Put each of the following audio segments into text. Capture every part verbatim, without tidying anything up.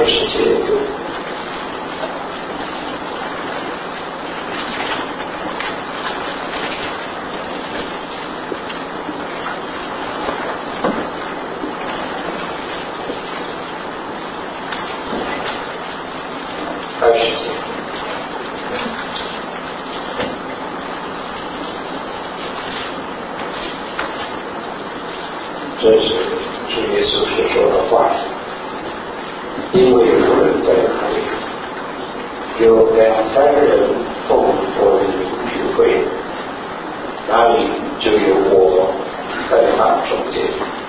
十节。二十节，这是主耶稣所说的话，因为无论在哪里，有两三人奉我的名聚会，哪里就有我在他中间。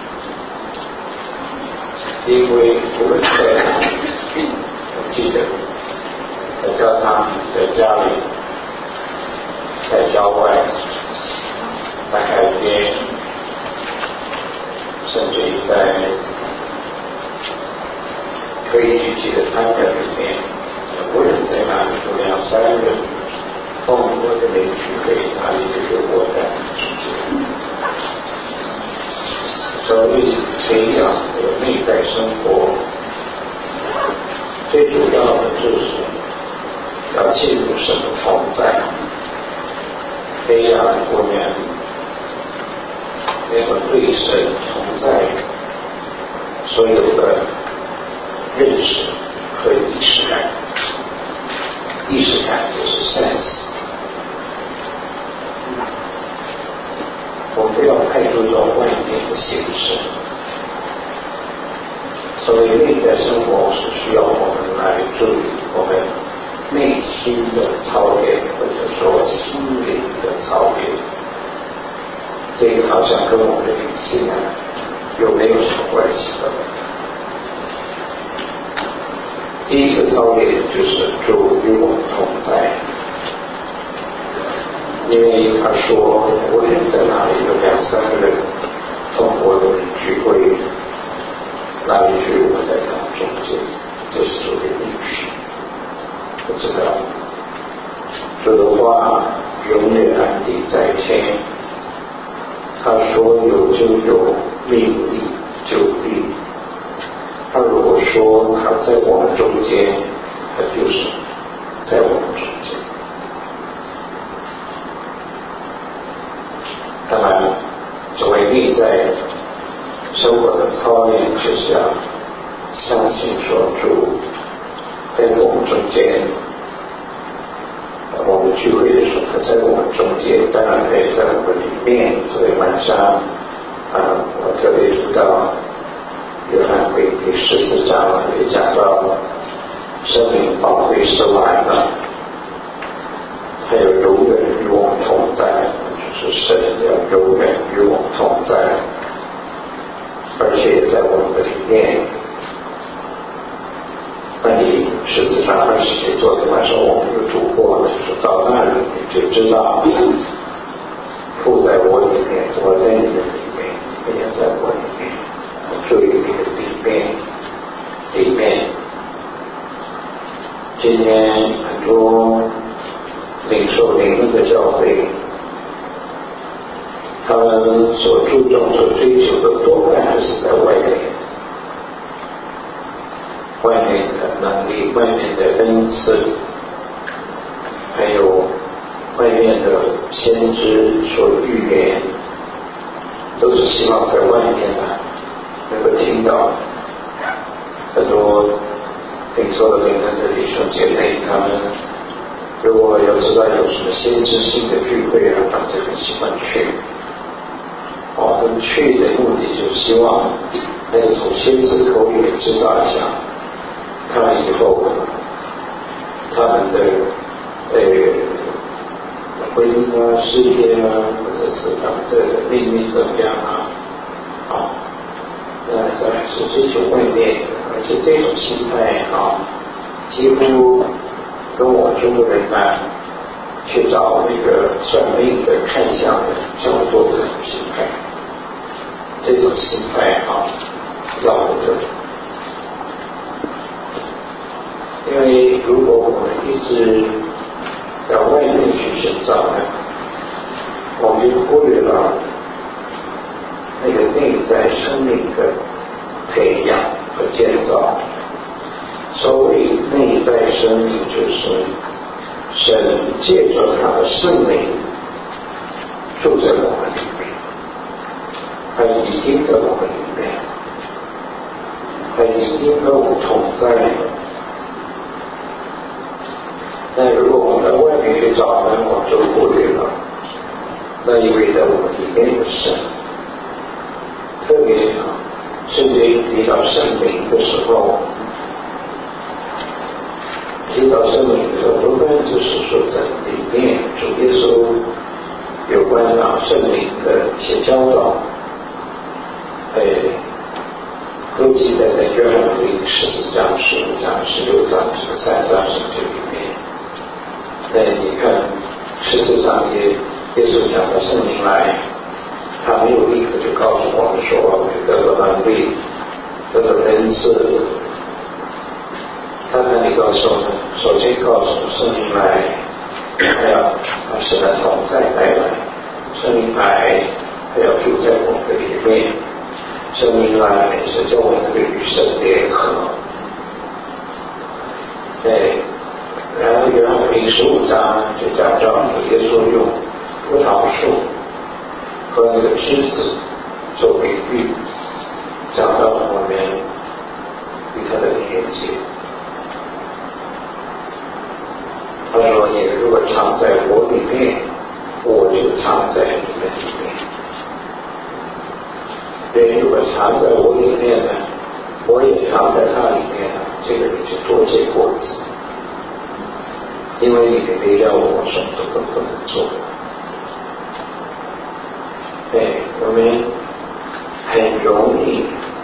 因为无论在哪里，我记得在教堂、在家里、在郊外、在海边，甚至于在可以聚集的餐馆里面，无论在哪里，有两三人奉我的名聚会，哪里就有我在中间。所以培养有内在生活，最主要的就是要进入神的同在，培养我们那个对神同在所有的认识和意识感。意识感就是 sense， 我们不要太注重外面的形式。所谓内在生活是需要我们来注意我们内心的操练，或者说心灵的操练。这个好像跟我们的理性啊又没有什么关系的。第一个操练就是主与我们同在，因为他说无论在哪里有两三个人奉我的名聚会，那里就有我在他中间，这是主的应许。不知道主的话永远安定在天，他说有就有，命立就立。他如果说他在我们中间，他就是在我们中间。当然作为内在生活的操练，就是要相信说主在我们中间，我们聚会的时候他在我们中间，当然可以在我们里面。所以晚上啊，我特别读到约翰福音第十四章也讲到生命宝贵收来了，他有永远与我们同在，就是神要永远与我们同在，而且也在我们的里面。那你十四章二十节，昨天晚上我们有读过，就是到那里你就知道父在我里面，我在你的里面，你也在我里面。注意你的里面，里面。今天很多领受灵恩的教会，他们所注重、所追求的多半还是在外面，外面的能力、外面的恩赐，还有外面的先知所预言，都是希望在外面的能够听到。很多领受了灵恩的弟兄姐妹，他们如果有知道有什么先知性的聚会啊，他们就很喜欢去。哦，他们去的目的就是希望能够从先知口里知道一下，他们以后他们的呃婚姻啊、事业啊，或者是他们的命运怎么样啊？啊，那这是追求外面，而且这种心态啊，几乎跟我中国人呢去找那个算命的、看相的差不多这种心态。这种心态啊，要不得。因为如果我们一直在外面去寻找呢，我们就忽略了那个内在生命的培养和建造。 所谓内在生命，就是神借着他的圣灵住在我们里面，他已经在我们里面，他已经和我们同在了。那如果我们在外面去找呢，我们就忽略了那一位在我们里面的神。特别圣经提到圣灵的时候，提到圣灵的时候，多半就是说在里面主耶稣有关啊圣灵的一些教导，哎，都记载在约翰福音十四章、十五章、十六章、十三章圣经里面。哎，你看十四章也耶稣讲到圣灵来，他没有立刻就告诉我们说我们得到能力，得到恩赐。他那里告诉我们，首先告诉圣灵来，还要把神的同在带来，圣灵来还要住在我们的里面，圣灵来是叫我们与神联合。对，然后约翰福音十五章就讲到耶稣用葡萄树和那个枝子做比喻，讲到我们与他的连接。他说：“你如果藏在我里面，我就藏在你们里面。人如果藏在我里面呢，我也藏在他里面呢，这个人就多结果子。因为你们离了我，什么都不能做。”对，我们很容易，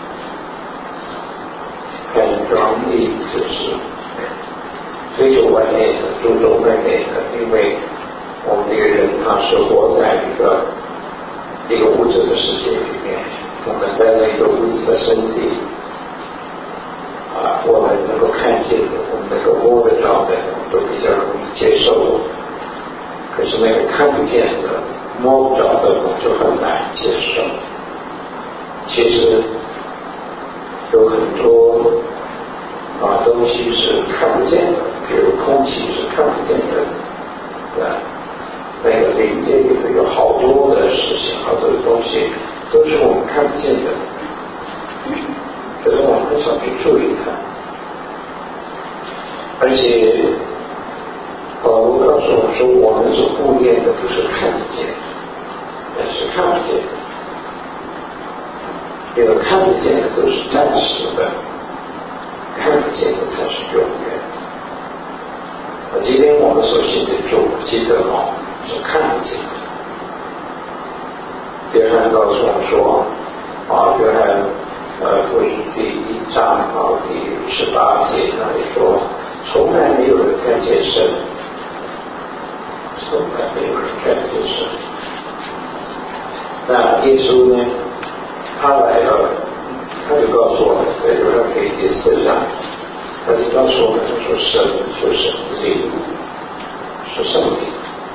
很容易就是追求外面的，注重外面的，因为我们这个人他是活在一个一个物质的世界里面，我们带着一个物质的身体啊，我们能够看见的，我们能够摸得到的，我们都比较容易接受。可是那个看不见的、摸不着的，我们就很难接受。其实有很多啊东西是看不见的，比如空气是看不见的，对吧？那个灵界里头有好多的事情，好多的东西都是我们看不见的，可是我们很少去注意它。而且保罗告诉我们说，我们所顾念的不是看得见的，而是看不见的。因为看不见的都是暂时的，看不见的才是永远的。今天我们所信的主，记得哦，是看不见的。约翰告诉我们说，啊，约翰呃福音第一章啊第十八节那里说，从来没有人看见神，从来没有人看见神。那耶稣呢？他来了，他就告诉我们，在约翰福音第四章，他就告诉我们说，神就是灵，是圣灵。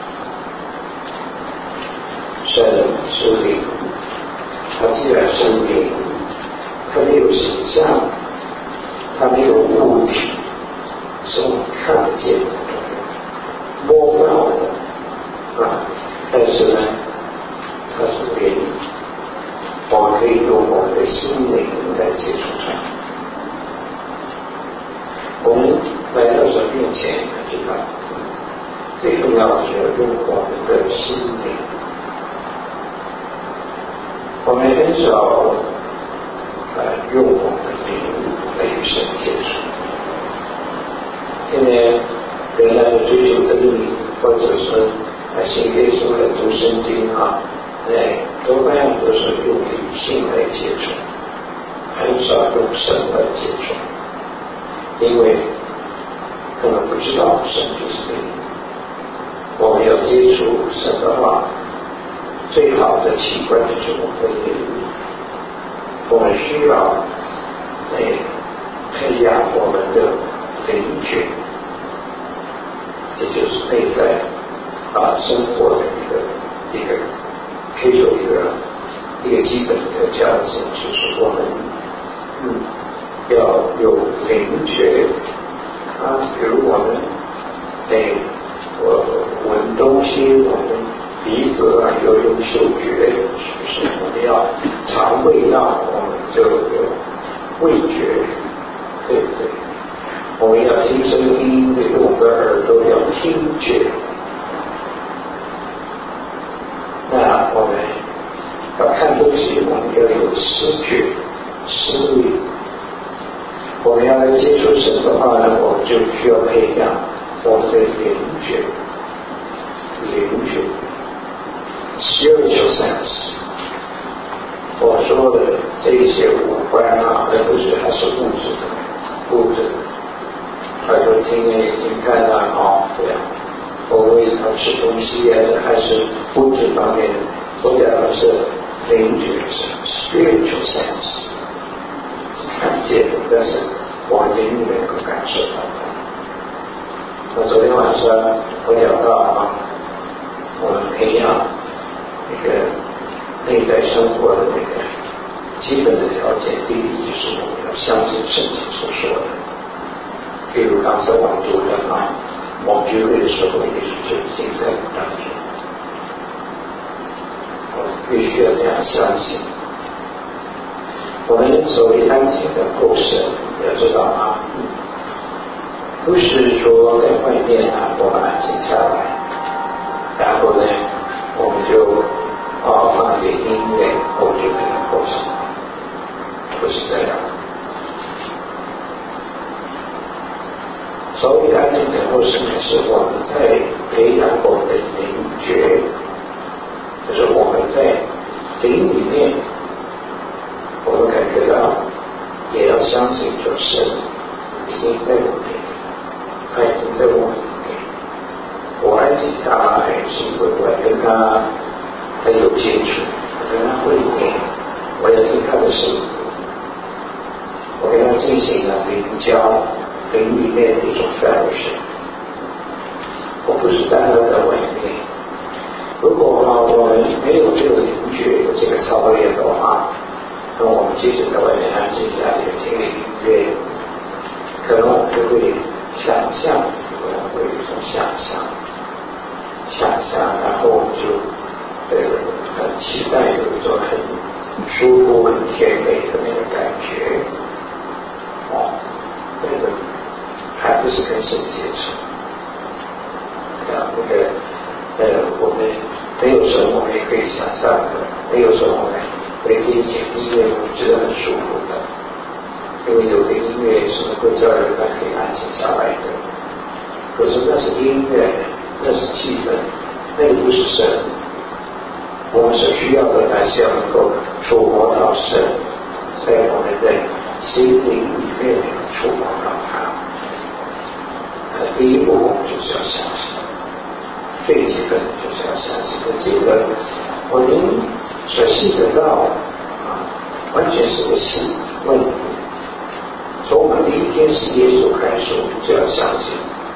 神是灵，他既然是灵，他没有形象，他没有物体，是我们看不见的，摸不到的啊。但是呢，他是灵。我们可以用我们的心灵来接触它。我们来到神面前，知道最重要的是要用我们的心灵。我们很少呃用我们的灵来与神接触。现在人来追求真理，或者是呃信耶稣来读圣经啊。哎，多半都是用理性来接触，很少用神来接触，因为可能不知道神就是灵。我们要接触神的话，最好的器官就是我们的灵。我们需要哎培养我们的灵觉，这就是内在啊生活的一个一个。可以有一个一个基本的价值，就是我们嗯要有灵觉啊，比如我们哎，我闻东西，我们鼻子啊有有嗅觉，是不是？我们要尝味道，我们就有味觉，对不对？我们要听声音，对我们的耳朵要听觉。那我们要看东西，我们要有视觉、视力。我们要来接触神的话呢，我们就需要培养我们的灵觉，灵觉 spiritual sense。我说的这些五官啊，那都是还是物质的，物质的。耳朵听眼睛看啊，哦，这样。我为他吃东西啊，这还是物质方面的。我讲的是灵觉，是 spiritual sense， 是看见的，但是我们灵里面能够感受到的。那昨天晚上我讲到啊，我们培养那个内在生活的那个基本的条件，第一就是我们要相信圣经所说的。譬如刚才我们读的啊，我们聚会的时候，也是就已经在当中。我们必须要这样相信。我们所谓安静的构神，要知道啊，不是说在外面啊，我们安静下来，然后呢，我们就啊放点音乐，我们就可以构神，不是这样。所谓安静的构神，是我们在培养我们的灵觉。就是我们在灵里面，我们感觉到，也要相信，就神已经在我里面，他已经在我里面。我安静下来，是因为我要跟他很有接触，我跟他会面，我要听他的声音，我跟他进行了灵交，灵里面的一种 fellowship。我不是单单在外面。如果啊我们没有这个灵觉的这个操练的话，那我们即使在外面安静下来听音乐，可能我们就会想象，可能会有一种想象，想象，然后我们就呃很期待有一种很舒服、很甜美的那个感觉，哦，那个还不是跟神接触，啊，那个。呃，我们没有神，我们也可以想象的；没有神，我们可以听听音乐，我们觉得很舒服的。因为有的音乐是能够叫人家可以安静下来的。可是那是音乐，那是气氛，那个不是神。我们所需要的还是要能够触摸到神，在我们的心灵里面触摸到他。呃，第一步我们就是要相信。最基本的就是要相信的这个，我们所信得到啊，完全是个信问题。从我们第一天是耶稣开始，我们就要相信。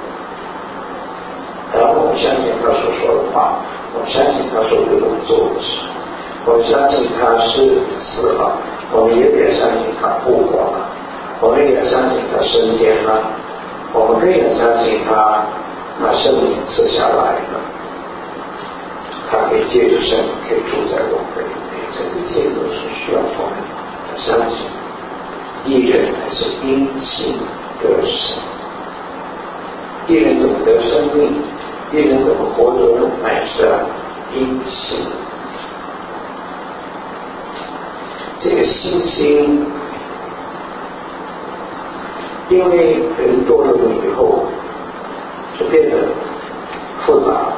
然后我们相信他所说的话，我们相信他所为我们做的事，我们相信他是死了，我们也得相信他复活了，我们也相信他升天了，我们更要相信他。把圣灵赐下来了，他可以借着圣灵可以住在我们的里面，这一切都是需要我们的相信。义人还是因信得生，义人怎么得生命？义人怎么活着？乃是因信。这个信心，因为人堕落以后。就变得复杂，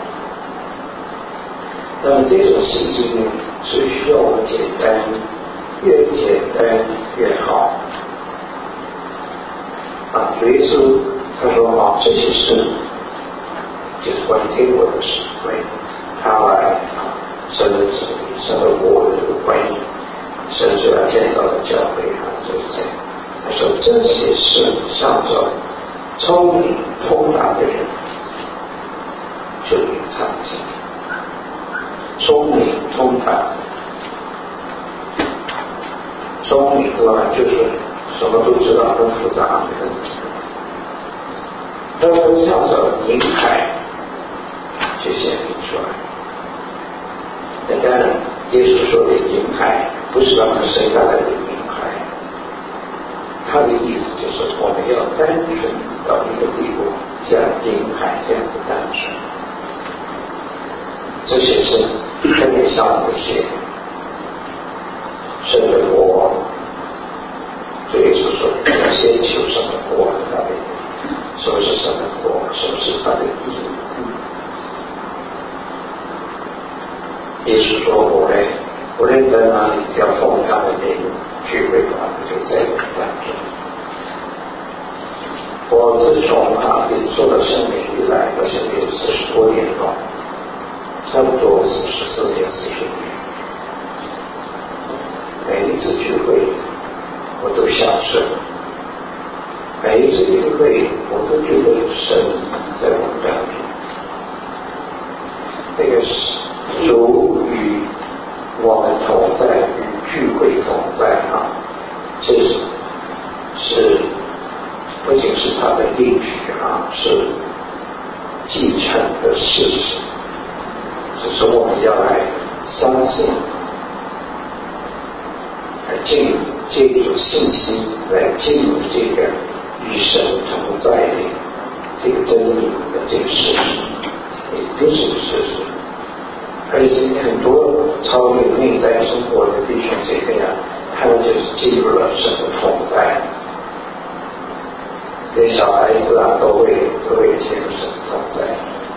那么这种信心是需要我们简单，越简单越好。啊，主耶稣他说啊，这些事就是关于天国的事，关于他来啊，神的旨意、神的国的这个关于神所要建造的教会啊，就是这样。他说这些事上照。聪明通达的人就隐藏进聪明通达，聪明通达就是什么？ 么都知道，很复杂。他说向着银海就显明出来。那当然，耶稣说的银海不是让他生下来的银海，他的意思就是我们要单纯到一个地步，像银海这样的单纯。这些是特别像我们写神的国，所以说说要先求什么国到底什么是神的国，什么是它的意义。耶稣说我们无论在哪里，只要奉他的名聚会的话，就在我们当中。我自从啊领受了圣灵以来，到现在有四十多年了，差不多四十四年、四十年。每一次聚会，我都享受；每一次聚会，我都觉得有神在我们当中。那个主与我们同在，与聚会同在啊，这是是不仅是他的应许啊，是继承的事实。只是我们要来相信，来进入这种信心，来进入这个与神同在的这个真理的这个事实，也不是事实。而且今天很多超越内在生活的弟兄姐妹啊，他们就是进入了神的同在。连小孩子啊都会都会进入神的同在。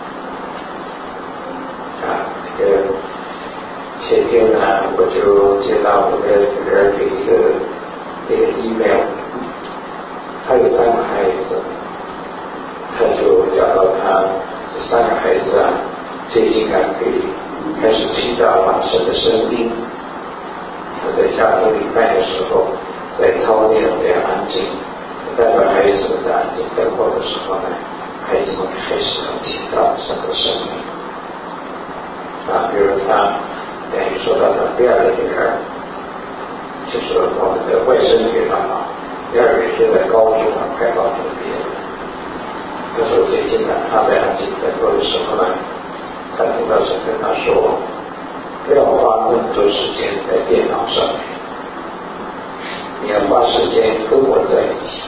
啊，那个前天呢，我就接到我的女儿的一个一个 email， 她有三个孩子，她就讲到她这三个孩子啊，最近啊可以开始听到啊神的声音。她在家庭礼拜的时候，在操练的安静，代表孩子们的安静等候的时候呢，孩子们开始能听到神的声音。啊，比如他等于说到他第二个女儿，就是我们的外甥女儿啊，第二个现在高中啊，快高中毕业了。他说最近呢，他在安静等候的时候呢，他听到神跟他说，不要花那么多时间在电脑上面，你要花时间跟我在一起。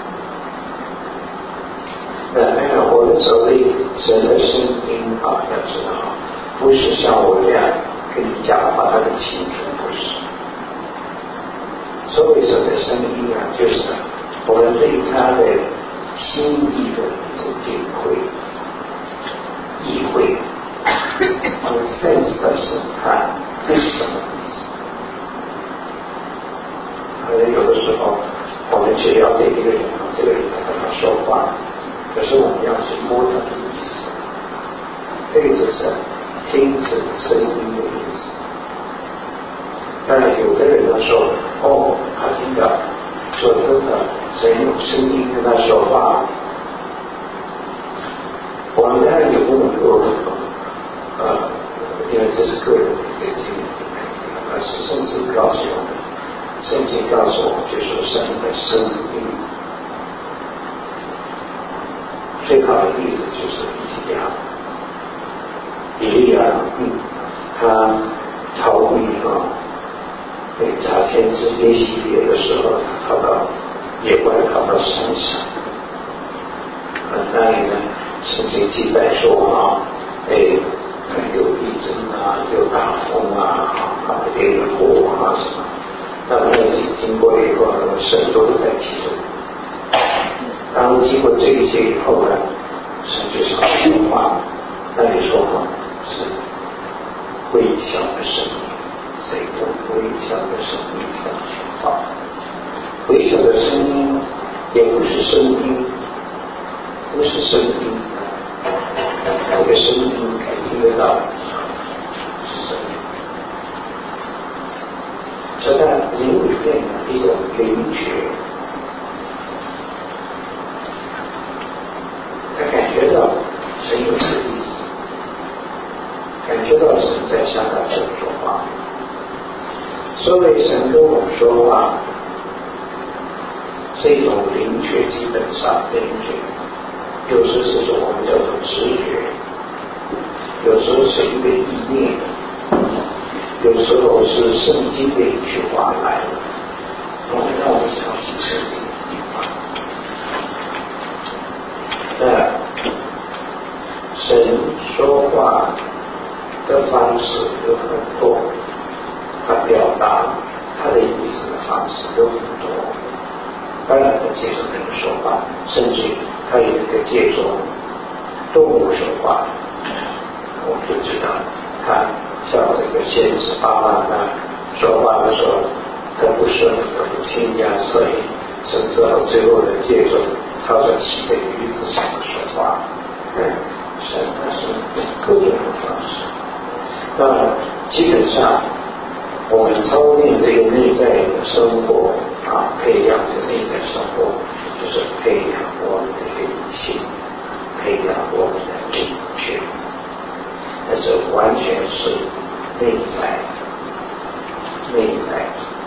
那当然，我们所谓神的声音啊，要知道。不是像我这样跟你讲话那么清楚，不是。所谓神的声音啊，就是我们对他的心意的一种领会、意会，我们 sense 到神他这是什么意思？可能有的时候我们只了解一个人，这个人跟他说话，可是我们要去摸他的意思，这个就是听着声音的意思。当然有的人呢说，哦，他听到说真的神用声音跟他说话，我们当然也不能够呃，因为这是个人的一个经历，而是圣经告诉我们，圣经告诉我们就是神的声音。最好的例子就是以利亚。以利亚，嗯，他逃避啊，被查先知耶洗别的时候，他逃到野外，逃到山上。啊，那里呢，圣经记载说啊，哎，有地震啊，有大风啊，啊，烈火啊什么。那么那些经过以后，神都在其中。当经过这一些以后呢，神就是好说话，那你说话。是微小的声音，谁用微小的声音在说话？微小的声音也不是声音，不是声音，这个声音可以听得到，是声音。这在灵里面的一种灵觉，他感觉到神有这个意思。感觉到神在向他这么说话，所谓神跟我们说话， 是一种灵觉，基本上灵觉，有时是一种我们叫做直觉，有时候是一个意念，有时候是圣经的一句话来了，我们让我们想起圣经的一句话。那神说话的方式有很多，他表达他的意思的方式有很多。当然他借着人说话，甚至他有一个借着动物说话，我们就知道他像这个先知巴拉那说话的时候，他不顺服不听呀，所以甚至到最后的借着他所骑的驴子上说话，嗯，神他是各种的方式。那基本上我们操练这个内在的生活啊，培养这内在生活，就是培养我们的灵性，培养我们的灵觉，那这完全是内在，内在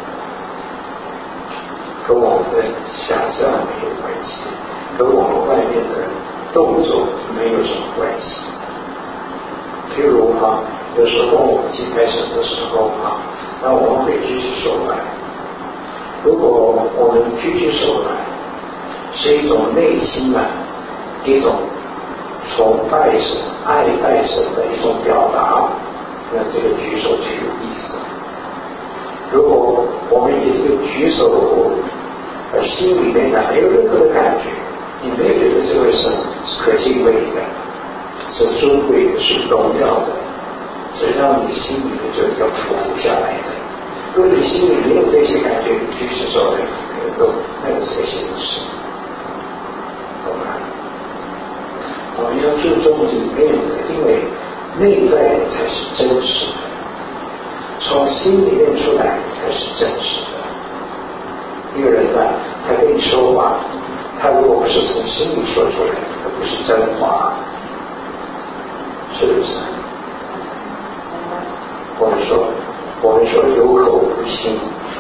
跟我们的想象没有关系，跟我们外面的动作没有什么关系。譬如哈，有时候我们敬拜神的时候哈，那我们会举起手来。如果我们举起手来，是一种内心啊，一种崇拜神、爱戴神的一种表达，那这个举手就有意思。如果我们以这个举手，而心里面呢没有任何的感觉，你没有觉得这位神是可敬畏的，是尊贵的，是荣耀的，所以让你心里面就要匍匐下来的。如果你心里没有这些感觉，你举起手来，能够那个是个形式，懂吗？我们要注重里面的，因为内在的才是真实的，从心里面出来才是真实的。一个人呢，他跟你说话，他如果不是从心里说出来，他不是真话，是不是？我们说，我们说有口无心。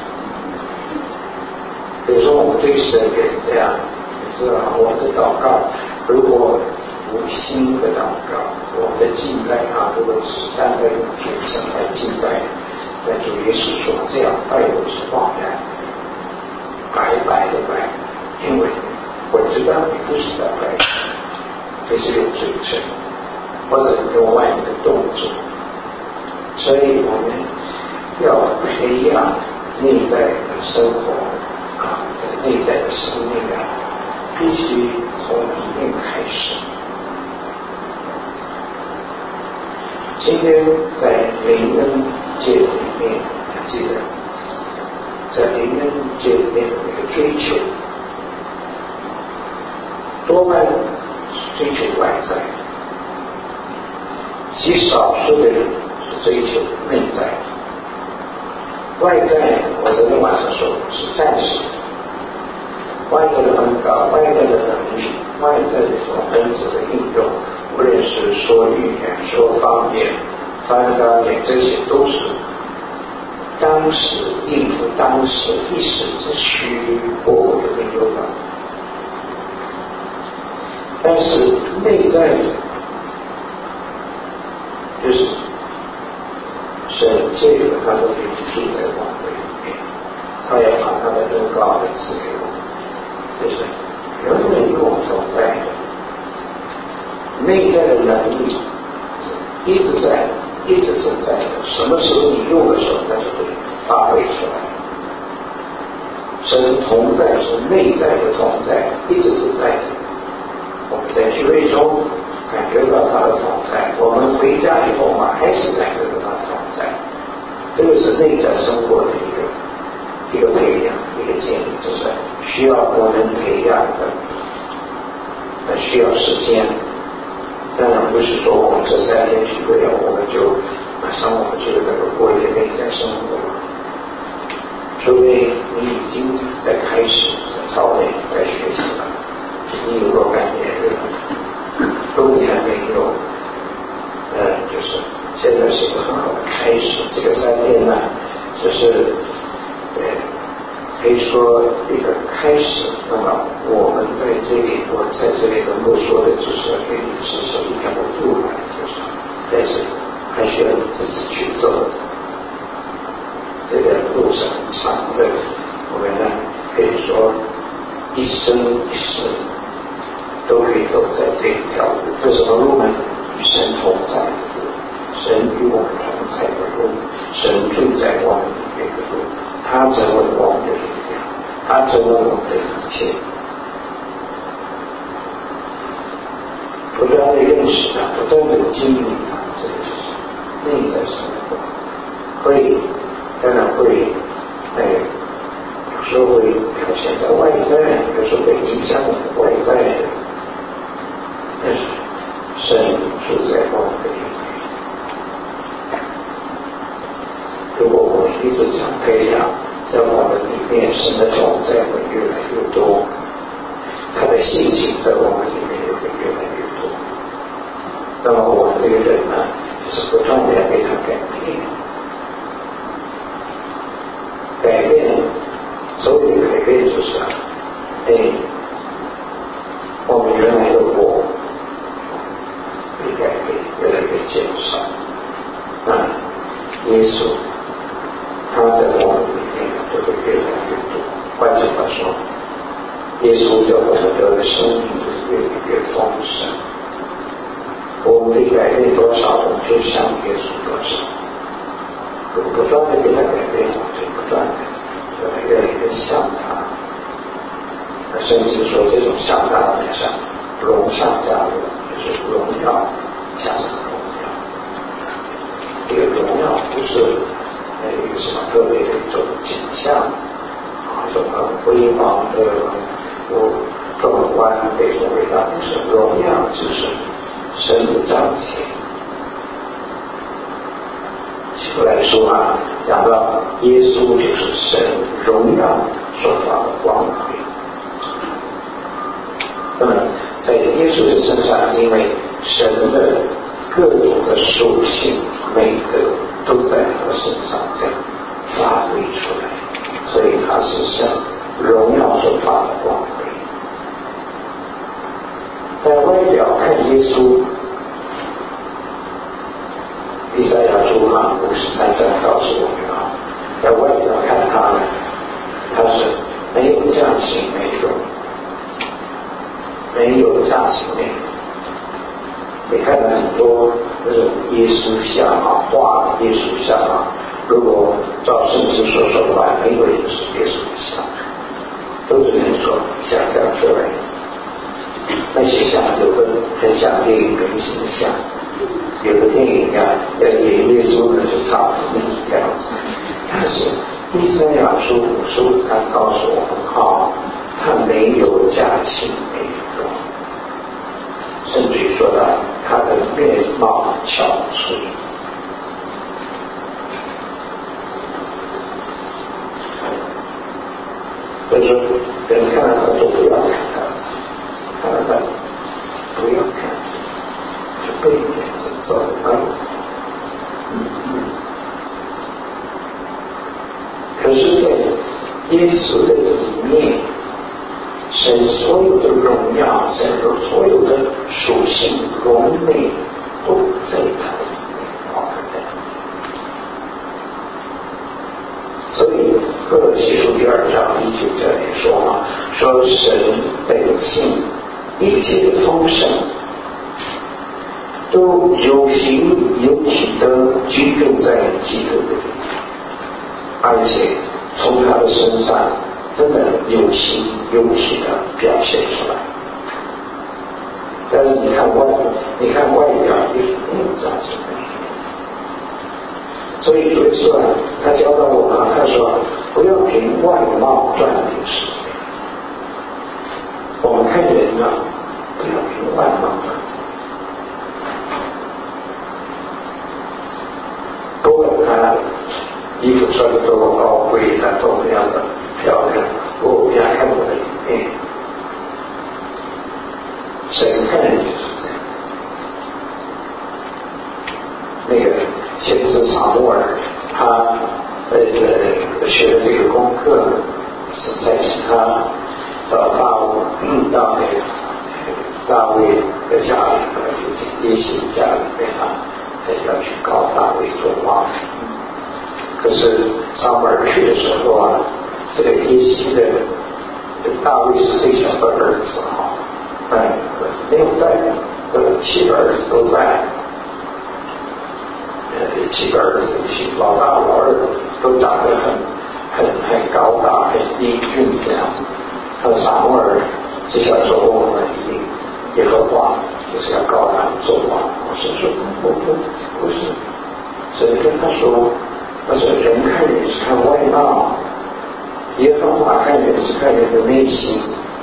比如说我们对神也是这样，你知道我们的祷告，如果无心的祷告，我们的敬拜啊，如果是站在主上来敬拜，那主耶稣说这样拜我是枉然，白白的拜，因为我知道你不是在拜，这是有罪证，或者用外面的动作。所以我们要培养内在的生活啊，内在的生命啊，必须从里面开始。今天在灵恩界里面，记得在灵恩界里面有一个追求，多半追求外在，极少数的人是追求内在。外在我昨天晚上说是暂时的，外在的恩膏、外在的能力、外在的这种恩赐的应用，无论是说语言、说方言、翻方言，这些都是当时应付当时一时之需或我的应用的。但是内在的，就是神借着他的灵住在我们里面，他要把他的恩膏来赐给我们，就是永远与我们同在的。内在的能力一直在，一直存在的。什么时候你用的时候，它就会发挥出来。神同在是内在的同在，一直都在的。我们在聚会中感觉到他的同在，我们回家以后嘛，还是感觉到他的同在。这个是内在生活的一个一个培养，一个建立，就是需要我们培养的，但需要时间。当然不是说我们这三天聚会了，我们就马上我们就能够过一个内在生活，除非你已经在开始在操练在学习了，你有若干年日了，如果你还没有，呃，就是现在是一个很好的开始。这个三天呢，就是呃，可以说一个开始， 那么我们在这里，我在这里能够说的，就是要给你指出一条路来，就是但是还需要你自己去走。这条路是很长的，我们呢可以说一生一世都可以走在这一条路。这什么路呢？与神同在的路，神与我们同在的路，神住在我们里面的路，他成为我们的力量，他成为我们的一切。不断的认识他，不断的经历他，这个就是内在生活。会当然会哎，有时候会表现在外在，有时候会影响我们外在的，但是神住在我们的里面。如果我们一直这样培养，在我们里面神的同在会越来越多，他的性情在我们里面也会越来越多。那么我们这个人呢，就是不断的被他改变。改变，所谓的改变就是啊，哎，我们原来的我被改变，越来越减少。那耶稣他在我们里面就会越来越多。换句话说，耶稣在我们得的生命就是越来越丰盛。我们被改变多少，我们就像耶稣多少。如果不断的给他改变，我们就不断的越来越像他。那甚至说这种像他的像荣上加荣，就是荣耀加上荣耀。这个荣耀不是一个什么特别的一种景象啊，什么辉煌的有壮观那种伟大，不是。荣耀就是神的彰显。希伯来书啊，讲到耶稣就是神荣耀所发的光辉。那么在耶稣的身上，因为神的各种的属性美德都在他的身上这样发挥出来，所以他是神荣耀所发的光辉。在外表看耶稣，以赛亚书啊五十三章告诉我们啊，在外表看他呢，他是没有匠心没有没有匠心没有。你看了很多那种耶稣像啊，画耶稣像啊，如果照圣经所说的话，没有一个是耶稣的像，都是人所想象出来的。那些像有的很像电影明星像，有的电影啊要演耶稣呢就差不多这样子。但是以赛亚书五十五章告诉我们啊，他没有假情没有，甚至于说到他的面貌憔悴。所以说人看到他都不要看他，看到他不要看，就背面着走啊。可是在耶稣的里面，神所有的荣耀，神所有的属性荣美都在他里面包含在里面。所以哥罗西书第二章第九节里说啊，说神本性一切的丰盛都有形有体的居住在基督里，而且从他的身上真的有形有体的表现出来。但是你看外你看外表也没有这样子的。所以主耶稣啊，他教导我们，他说不要凭外貌断定是非。我们看人啊，不要凭外貌断定，不管他衣服穿的多么高贵，他多么样的漂亮，我们要看我的里面。神看人就是这样。那个先知撒母耳，他呃学的这个功课是在他到大到那个大卫的家里，就是耶西家里面啊，要去告大卫做王。可是撒母耳去的时候啊，这个耶西的这大卫是最小的儿子啊，哎，没有在，呃，七个儿子都在，呃，七个儿子，老大老二都长得很很很高大，很英俊这样子。他的撒母耳接下来说，我们一定耶和华就是要告他做王。我是说不不不是，所以跟他说，他说人看人是看外貌，耶和华看人是看人的内心。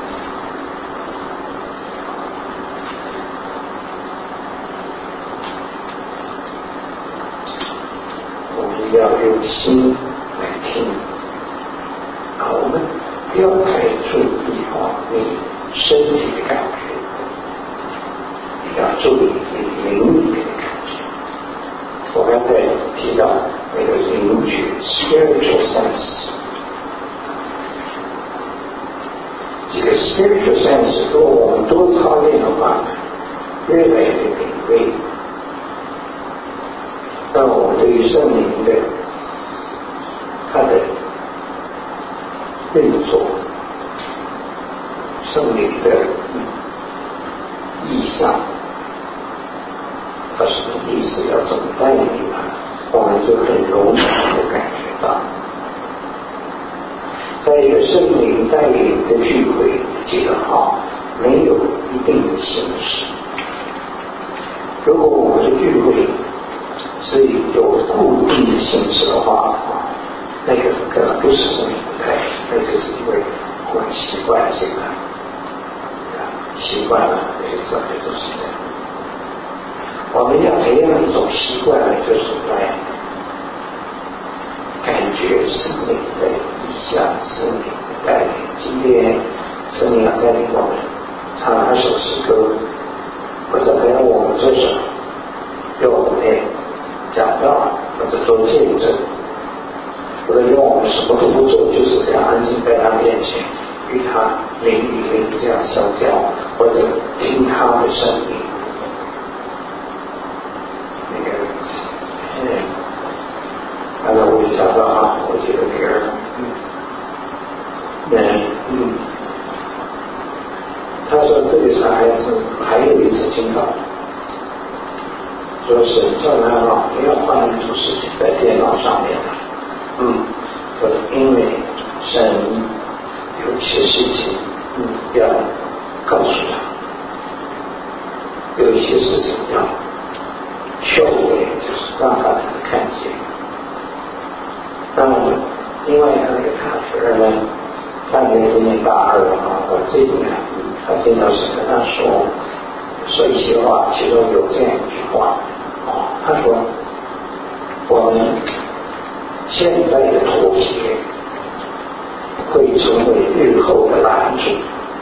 我们要用心来听，啊，我们不要太注意啊你身体的感觉，你要注意你灵里面的感觉。我刚才提到那个灵觉 spiritual sense， 这个 spiritual sense 如果我们多操练的话，越来越敏锐，那我们对于圣灵的它的运作，圣灵的意象，它什么意思，要怎么带领啊，我们就很容易的感觉到。在一个圣灵带领的聚会，记得哈，没有一定的形式。如果我们的聚会是有固定的形式的话，那个可能不是圣灵的带领，那就是因为我们习惯性的，习惯了，那个这样就是这样。我们要培养一种习惯呢，就是来感觉圣灵的意象，圣灵的带领。今天圣灵要带领我们唱二首诗歌，或者陪我们做什么，用我们的讲道，或者做见证，或者用我们什么都不做，就是这样安静在他面前，与他灵与灵这样相交，或者听他的声音。那个，嗯，刚才我就讲到啊，我觉得那个，嗯，嗯嗯，他说这个小孩子还有一次听到，说神叫他啊不要放一组事情在电脑上面的，嗯，说因为神有一些事情，嗯，要告诉他，有一些事情要show给，就是让他看见。那么另外他那个大儿呢，大约今年大二了啊，我最近啊，他见到神跟他说说一些话，其中有这样一句话啊，他说我们现在的妥协会成为日后的拦阻。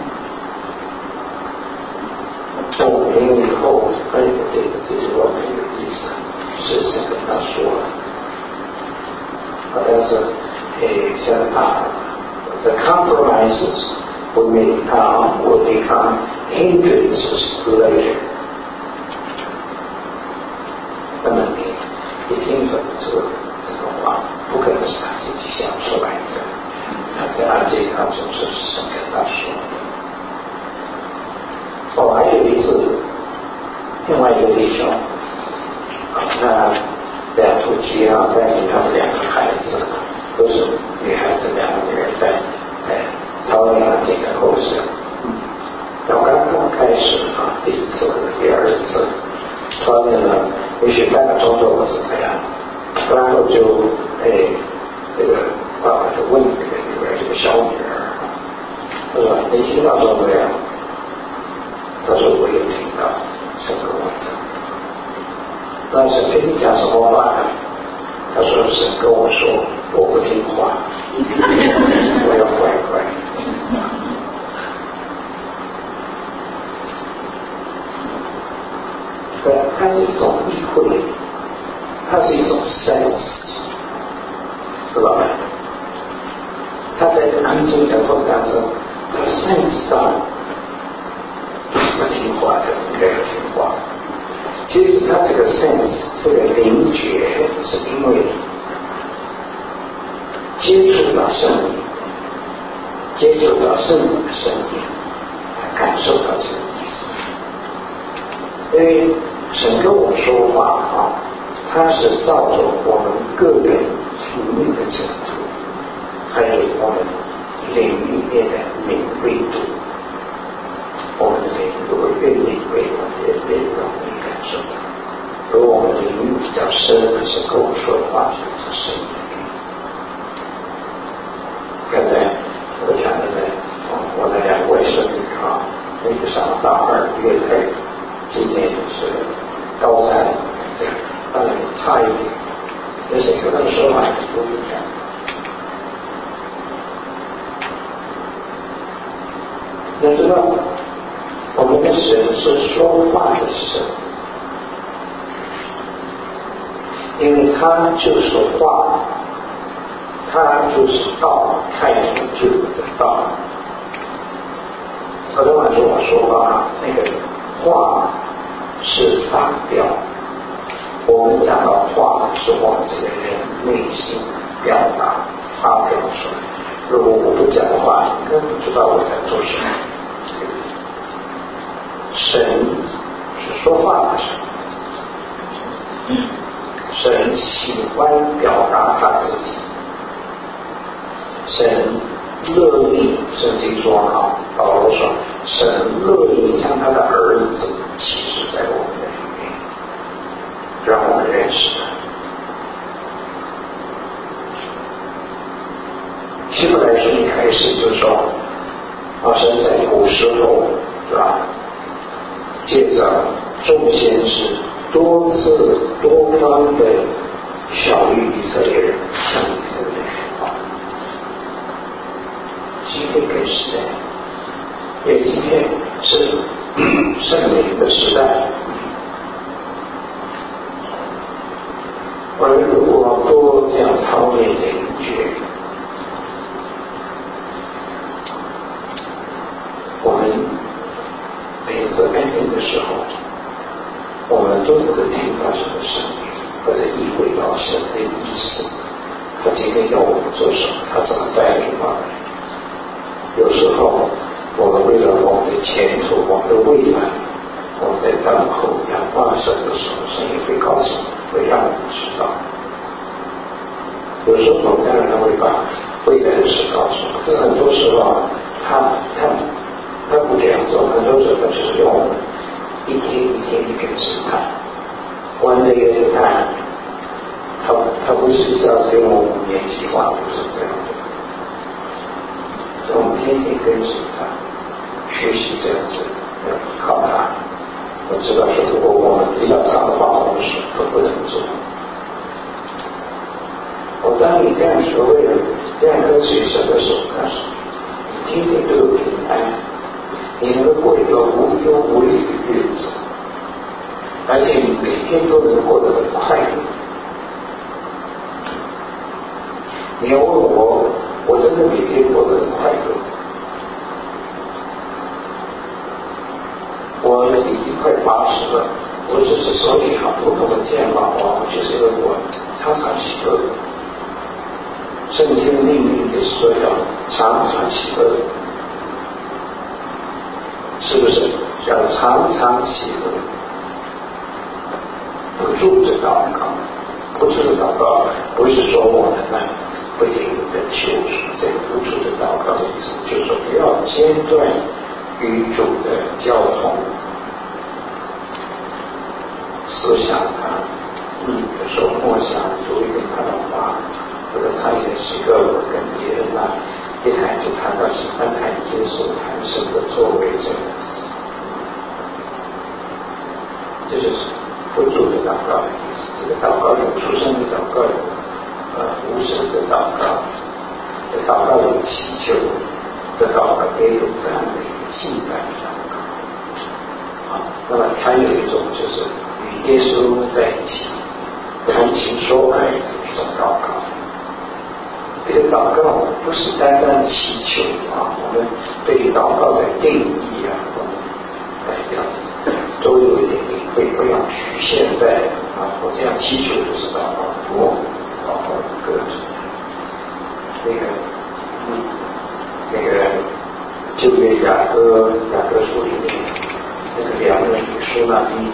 那我们以后哎，这个这句话很有意思，是神跟他说了，好像是诶，像大 the compromises will become will become hindrances later。那么你你听着这个这个话，不可能是他自己想出来的，他在安静当中是神跟他说的。我还有一次，另外一个弟兄，那两夫妻啊，带领他们两个孩子，都是女孩子，两个女人在哎操练安静的后生。然后刚刚开始啊，第一次或者第二次操练了，也许半个钟头或怎么样，然后就哎这个爸爸就问这个女儿，这个小女儿，他说你听到什么没有？他说我有听到神跟我讲。那神跟你讲什么话呢？他说神跟我说我不听话，我要乖乖。对，它是一种意会，它是一种 sense， 知道吗？他在安静的过程当中，他 sense 到听话就应该要听话。其实他这个 sense 这个灵觉是因为接触到圣灵，接触到圣灵的声音，他感受到这个意思。因为神跟我说话啊，他是照着我们个人聪明的程度，还有我们灵里面的敏锐度。我们的灵如果越敏锐，我们越越容易感受到。如果我们灵比较深，可是跟我说的话就比较深一点。刚才我讲的呢，我的两位孙女啊，一个上大二，一个在今年是高三，这样，当然差一点，但是跟他们说话也不一样。要知道，我们的神是说话的神，因为他就是话，他就是道，太初就有的道。昨天晚上我说话，那个话是发表，我们讲到话是我们这个人内心表达发表出来。如果我不讲话，你根本不知道我在做什么。神是说话的神，神喜欢表达他自己，神乐意，圣经说啊，保罗说，神乐意将他的儿子启示在我们的里面，让我们认识他。希伯来书一开始就说，啊，神在古时候，是吧？借着众先知多次多方的晓谕以色列人，向以色列人说话。今天更是这样，因为今天是圣灵的时代。我们如果多这样操练灵觉，我们每次安定的时候，我们都会听到这个声音，或者意会到神的意思。他今天要我们做什么？他怎么带领我们？有时候，我们为了我们的前途、我们的未来，我们在等候仰望神的时候，神也会告诉你，会让我们知道。有时候，当然他会把未来的事告诉我们，可是很多时候，他他。他不这样做，很多时候他就是用我们一天一天一个试探 ，one day at a time。他他不是叫只有我五年计划，不是这样的。所以我们天天跟随他，学习这样子，要依靠他。我知道说，如果我们比较长的话，我们什么都不能做。我当你这样学会了，这样跟随神的时候，告诉你，你天天都有平安。你能够过一个无忧无虑的日子，而且你每天都能过得很快乐。你要问我，我真的每天过得很快乐。我已经快八十了，我只是手里好多那么健康啊，就是因为我常常喜乐。圣经命令的说要常常喜乐。是不是要常常喜乐，不住的祷告？不住的祷告不是说我们呢不停的求主，这个不住的祷告的意思就是说不要间断与主的交通，思想他，嗯，有时候默想读一点他的话，或者他也是个我跟别人啊。一谈就谈到喜欢谈耶稣，谈神的作为，这个，这就是不住的祷告的意思。这个祷告有出声的祷告，呃，无声的祷告，这祷告有祈求的祷告，也有赞美、敬拜的祷告。好，那么还有一种就是与耶稣在一起谈情说爱的一种祷告。这个祷告不是单单祈求啊，我们对于祷告的定义啊，我们要这样祈求就是祷告，我祷告的各种那个嗯那个旧约雅各雅各书里面那个两个书那里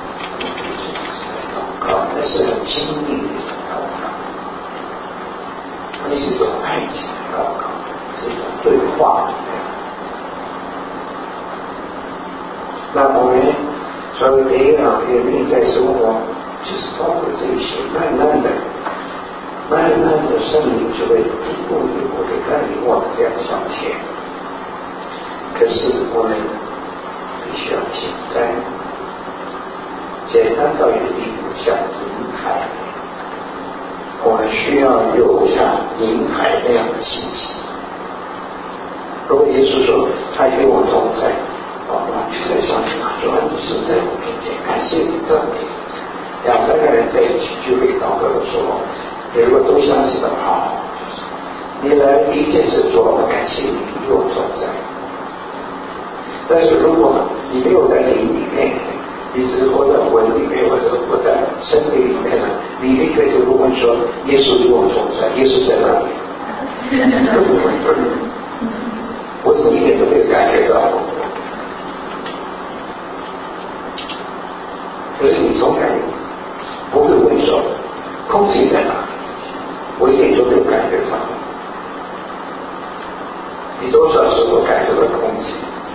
祷告，那是很亲密的一种祷告，那是一种爱情的祷告，是一种对话。那我们稍微培养一个内在生活，就是包括这些，慢慢的、慢慢的，圣灵就会一步一步的带领我们这样向前。可是我们必须要简单，简单到一个地步，像银海，我们需要有像银海那样的信心。如果耶稣说他与我同在，我们就在相信啊，主啊，你是在我面前，感谢你赞美。两三个人在一起聚会祷告的时候，你如果都相信的话，你来第一件事做，我感谢你与我同在。但是如果你没有在灵里面，你只是活在魂里面，或者活在身体里面呢，你立刻就会问说：耶稣与我同在，耶稣在哪里？根本不会。我怎么一点都没有感觉到？可是你从来不会问说空气在哪里，我一点都没有感觉到。你多少时候感觉到空气？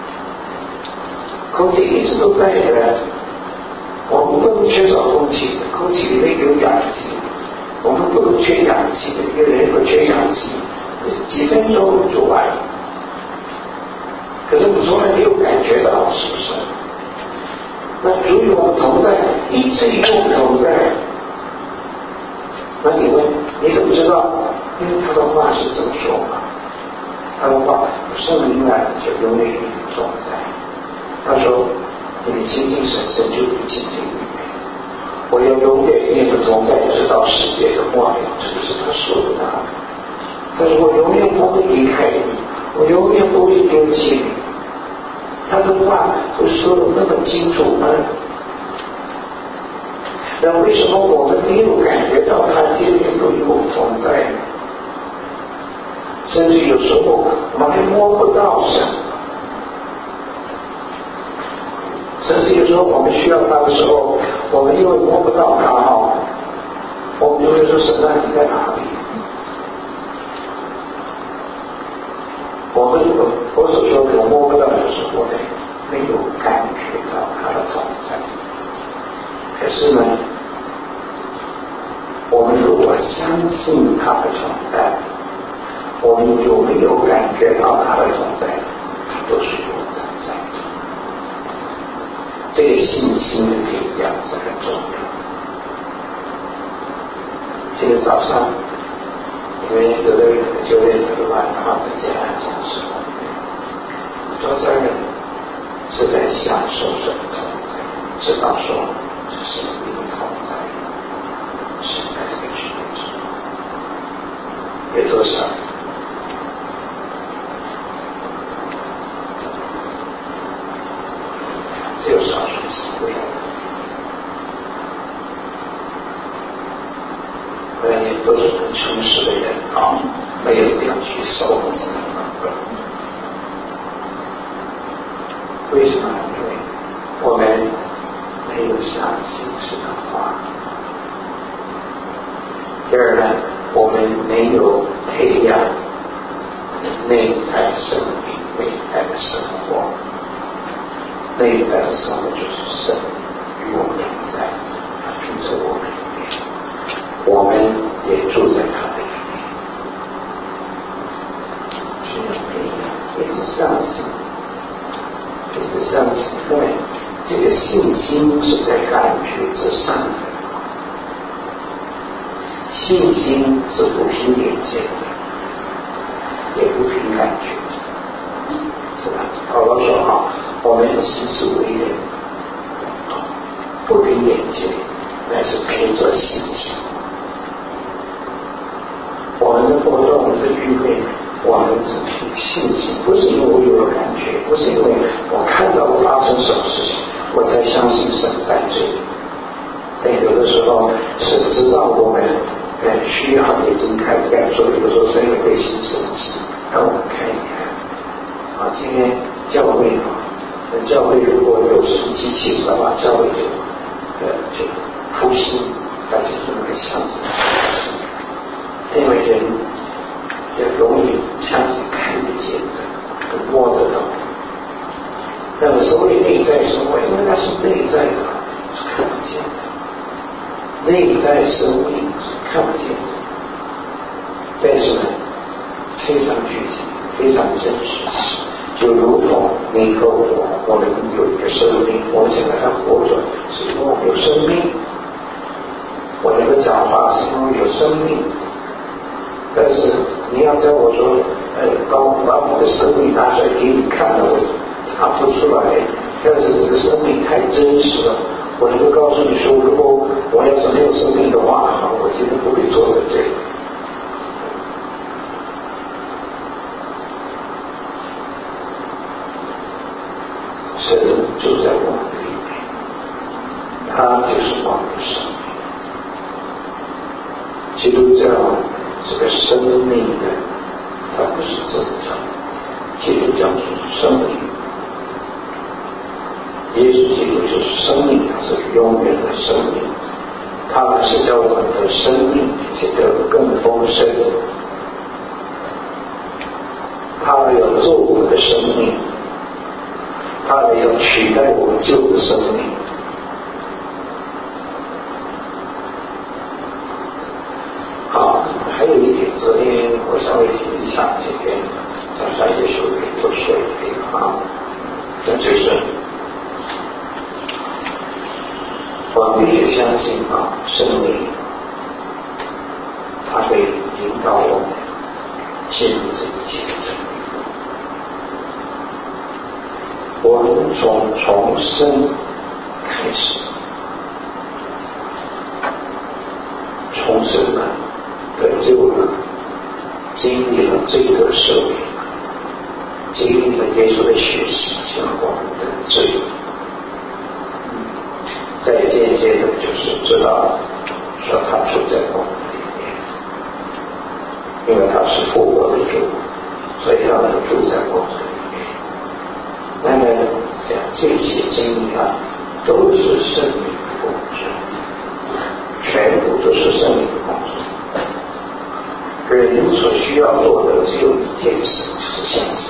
空气一直都在的，我们不能缺少空气，空气里面有氧气，我们不能缺氧气，一个人不缺氧气，几分钟就完了。可是你从来没有感觉到，是不是？那主与我们同在，一直与我们同在。那你问，你怎么知道？因为他的话是这么说嘛，他的话圣灵来就永远与你同在。他说：“你们亲近神，神就必亲近你们。我要永远与你们同在，直到世界的末了。”这就是他说的。他说：“我永远不会离开你，我永远不会丢弃你。”他的话会说的那么清楚吗？那为什么我们没有感觉到他天天都与我们同在？甚至有时候我们还摸不到神，甚至有时候我们需要他的时候，我们因为摸不到他哈，我们就会说：“神啊，你在哪里？”我们我所说的我摸不到，就是我们没有感觉到他的同在。可是呢，我们如果相信他的存在，我们有没有感觉到他的存在？他都是有存在的。这个信心的培养是很重要。今天早上，因为有的人就业的晚上在家讲什么？多少人是在享受神的同在，知道说这是你的同在，是在这个世界上。有多少？只有少数几位。我也都是很诚实的人啊，没有这样去收自己的门。为什么？因为我们没有相信神的话。第二呢，我们没有培养内在生命、内在的生活。内在的生活就是神与我们同在，他住在我们里面，我们也住在他的里面。所以培养，一直相信。是相信，因为这个信心是在感觉之上的，信心是不凭眼见的，也不凭感觉的，是吧？保罗说啊，我们行事为人，不凭眼见，乃是凭着信心。我们的活动，我们的聚会，我们是凭信心，不是因为我有了感觉，不是因为我看到了发生什么事情，我才相信神在这里。 但有的时候是知道我们呃需要眼睛看一看，所以有时候神也会行神迹，让我们看一看。啊，今天教会啊，教会如果有神迹奇事的话，教会就呃就复兴，大家就会相信。因为人也容易相信看得见的，摸得到。那么所谓内在生活，因为它是内在的，是看不见的。内在生命是看不见的，但是呢，非常具体，非常真实。就如同你和我，我们有一个生命，我们现在还活着，是因为我们有生命。我能够讲话，是因为有生命。但是你要叫我说，呃，把把我的生命拿出来给你看了，我拿不出来。但是这个生命太真实了，我能够告诉你说，如果我要是没有生命的话，我今天不会坐在这里。神就在我们里面，他就是我们的生命。基督教是个生命的，它不是宗教。基督教就是生命，耶稣基督就是生命，它是永远的生命。他们是叫我们的生命并且得更丰盛。他要做我们的生命，他要取代我们旧的生命。好，还有一点，昨天我稍微提一下，今天早上也说可以多说一点啊，那就是我们也相信啊，圣灵它会引导我们进入这一切的真理。我们从重生开始，重生了，得救了，经历了罪得赦免，经历了耶稣的血洗净我们的罪，再间接的就是知道说他住在我们里面，因为他是复活的主，所以他能住在我们里面。那么讲这些经历啊，都是圣灵的工作，全部都是圣灵的工作。人所需要做的只有一件事，就是相信，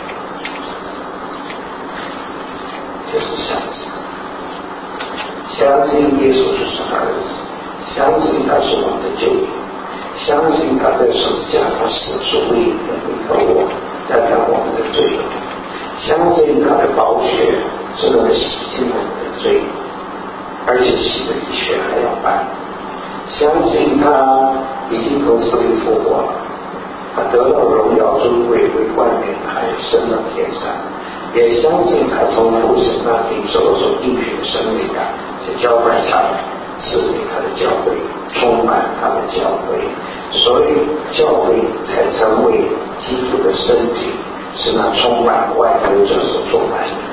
就是相信，相信耶稣是神的儿子，相信他是我们的救主，相信他在十字架他死是为你和我代表我们的罪，相信他的宝血是能够洗净我们的罪，而且洗的比血还要白。相信他已经从死里复活了，他得到荣耀尊贵为冠冕，还升到天上。也相信他从父神那领受了所应许的生命啊，就交换下来，赐给他的教会，充满他的教会，所以教会才成为基督的身体，是那充满外国者所充满的。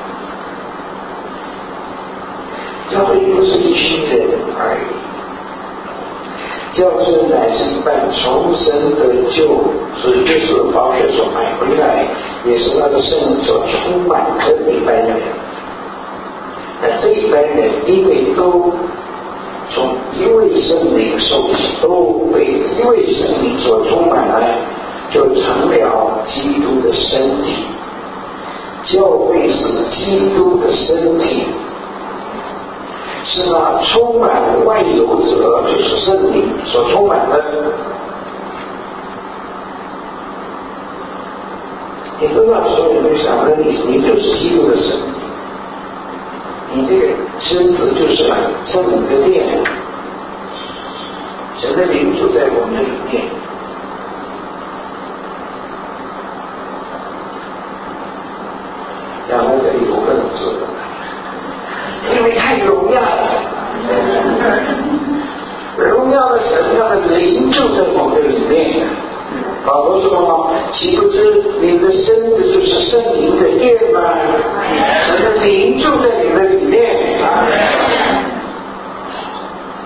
教会不是一群人而已。教会乃是一般重生得救，是耶稣的宝血所买回来，也是那个圣灵所充满的一般人。那这一般人因为都从一位圣灵受洗，都被一位圣灵所充满了，就成了基督的身体。教会是基督的身体，是那充满外有者，就是圣灵所充满的。你知道说，有没有想过，你你就是基督的身体，你这个身子就是圣灵的殿，神的灵住在我们的里面。讲到这里，我不能说了，因为太荣耀了。荣耀的神，他的灵住在我们的里面。保罗说：“岂不知你的身子就是圣灵的殿吗？神的灵住在你的里面。”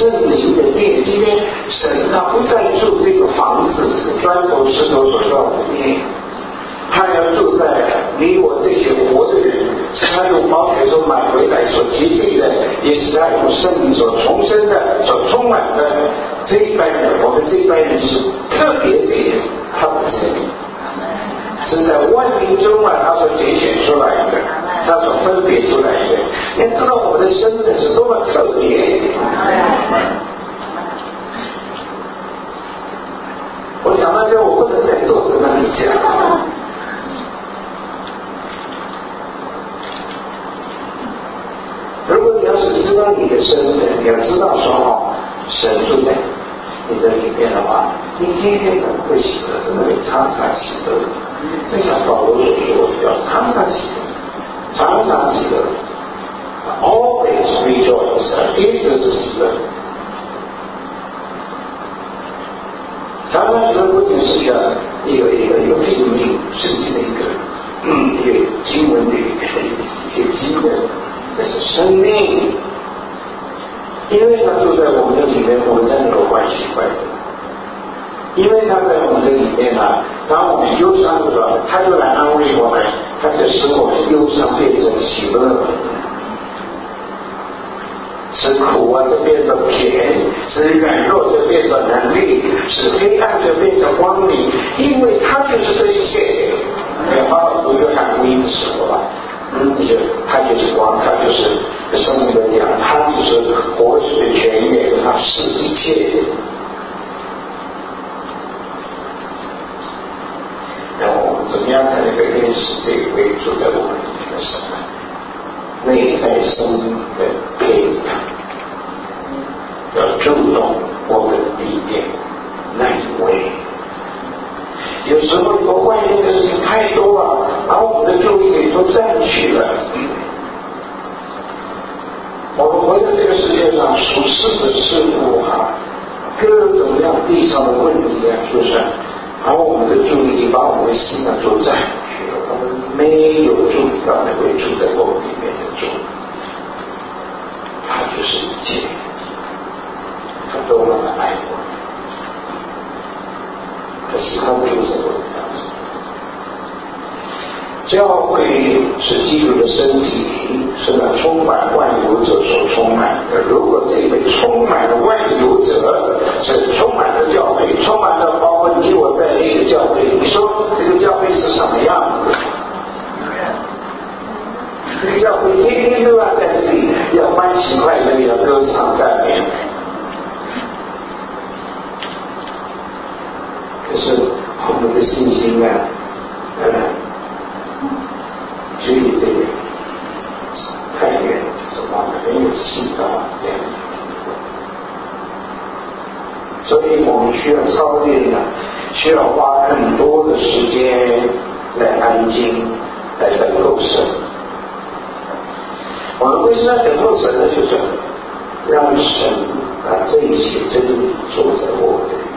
圣灵的殿。今天神他不再住这个房子，是砖头石头所造的殿，他要住在你我这些活的人，是他用宝血所买回来所洁净的，也是他用圣灵所重生的，所充满的。这一班人，我们这一班人是特别的，他不是是在万民中啊，他所拣选出来的，他所分别出来的。你要知道我们的身份是多么特别。我讲到这，我不能再坐在那里讲。如果你要是知道你的身份，你要知道说哦，神住在你的里面的话，你天天怎么会喜乐？真的会常常喜乐。就像保罗所说，要常常喜乐，常常喜乐 ，always rejoice， 一直是喜乐。常常喜乐不仅是一个一个一个一个命令，圣经的一个嗯一个经文的一个一些经文，这是生命。因为他住在我们的里面，我们才能够欢喜快乐。因为他在我们的里面啊，当我们忧伤的时候，他就来安慰我们，他就使我们忧伤变成喜乐，使苦啊就变成甜，使软弱就变成能力，使黑暗就变成光明。因为他就是这一切。你看巴不约翰福音的时候吧，嗯，就他就是光，他就是生命的粮，他就是活水的泉源，他是一切。那我们怎么样才能够认识这一位住在我们里面的神呢？内在生命的培养，要注重我们里面那一位。有时候你说外面的事情太多了，把我们的注意力都占据了。我们活在这个世界上，属世的事物啊，各种各样地上的问题啊，是不是？把我们的注意力，把我们的心啊都占据了，我们没有注意到那位住在我们里面的主，他就是一切，他都那么爱我们，可是他住在我们当中。教会是基督的身体，是那充满万有者所充满的。如果这位充满了万有者是充满了教会，充满了包括你我在内的教会，你说这个教会是什么样子？这个教会天天都要在这里，要欢喜快乐，要歌唱赞美。可是我们的信心啊，嗯。距离这个太远，就是我们没有细到这样的体会，所以我们需要操练呢，需要花很多的时间来安静，来等候神。我们为什么要等候神呢？就是让神把这一切真理做在我们的里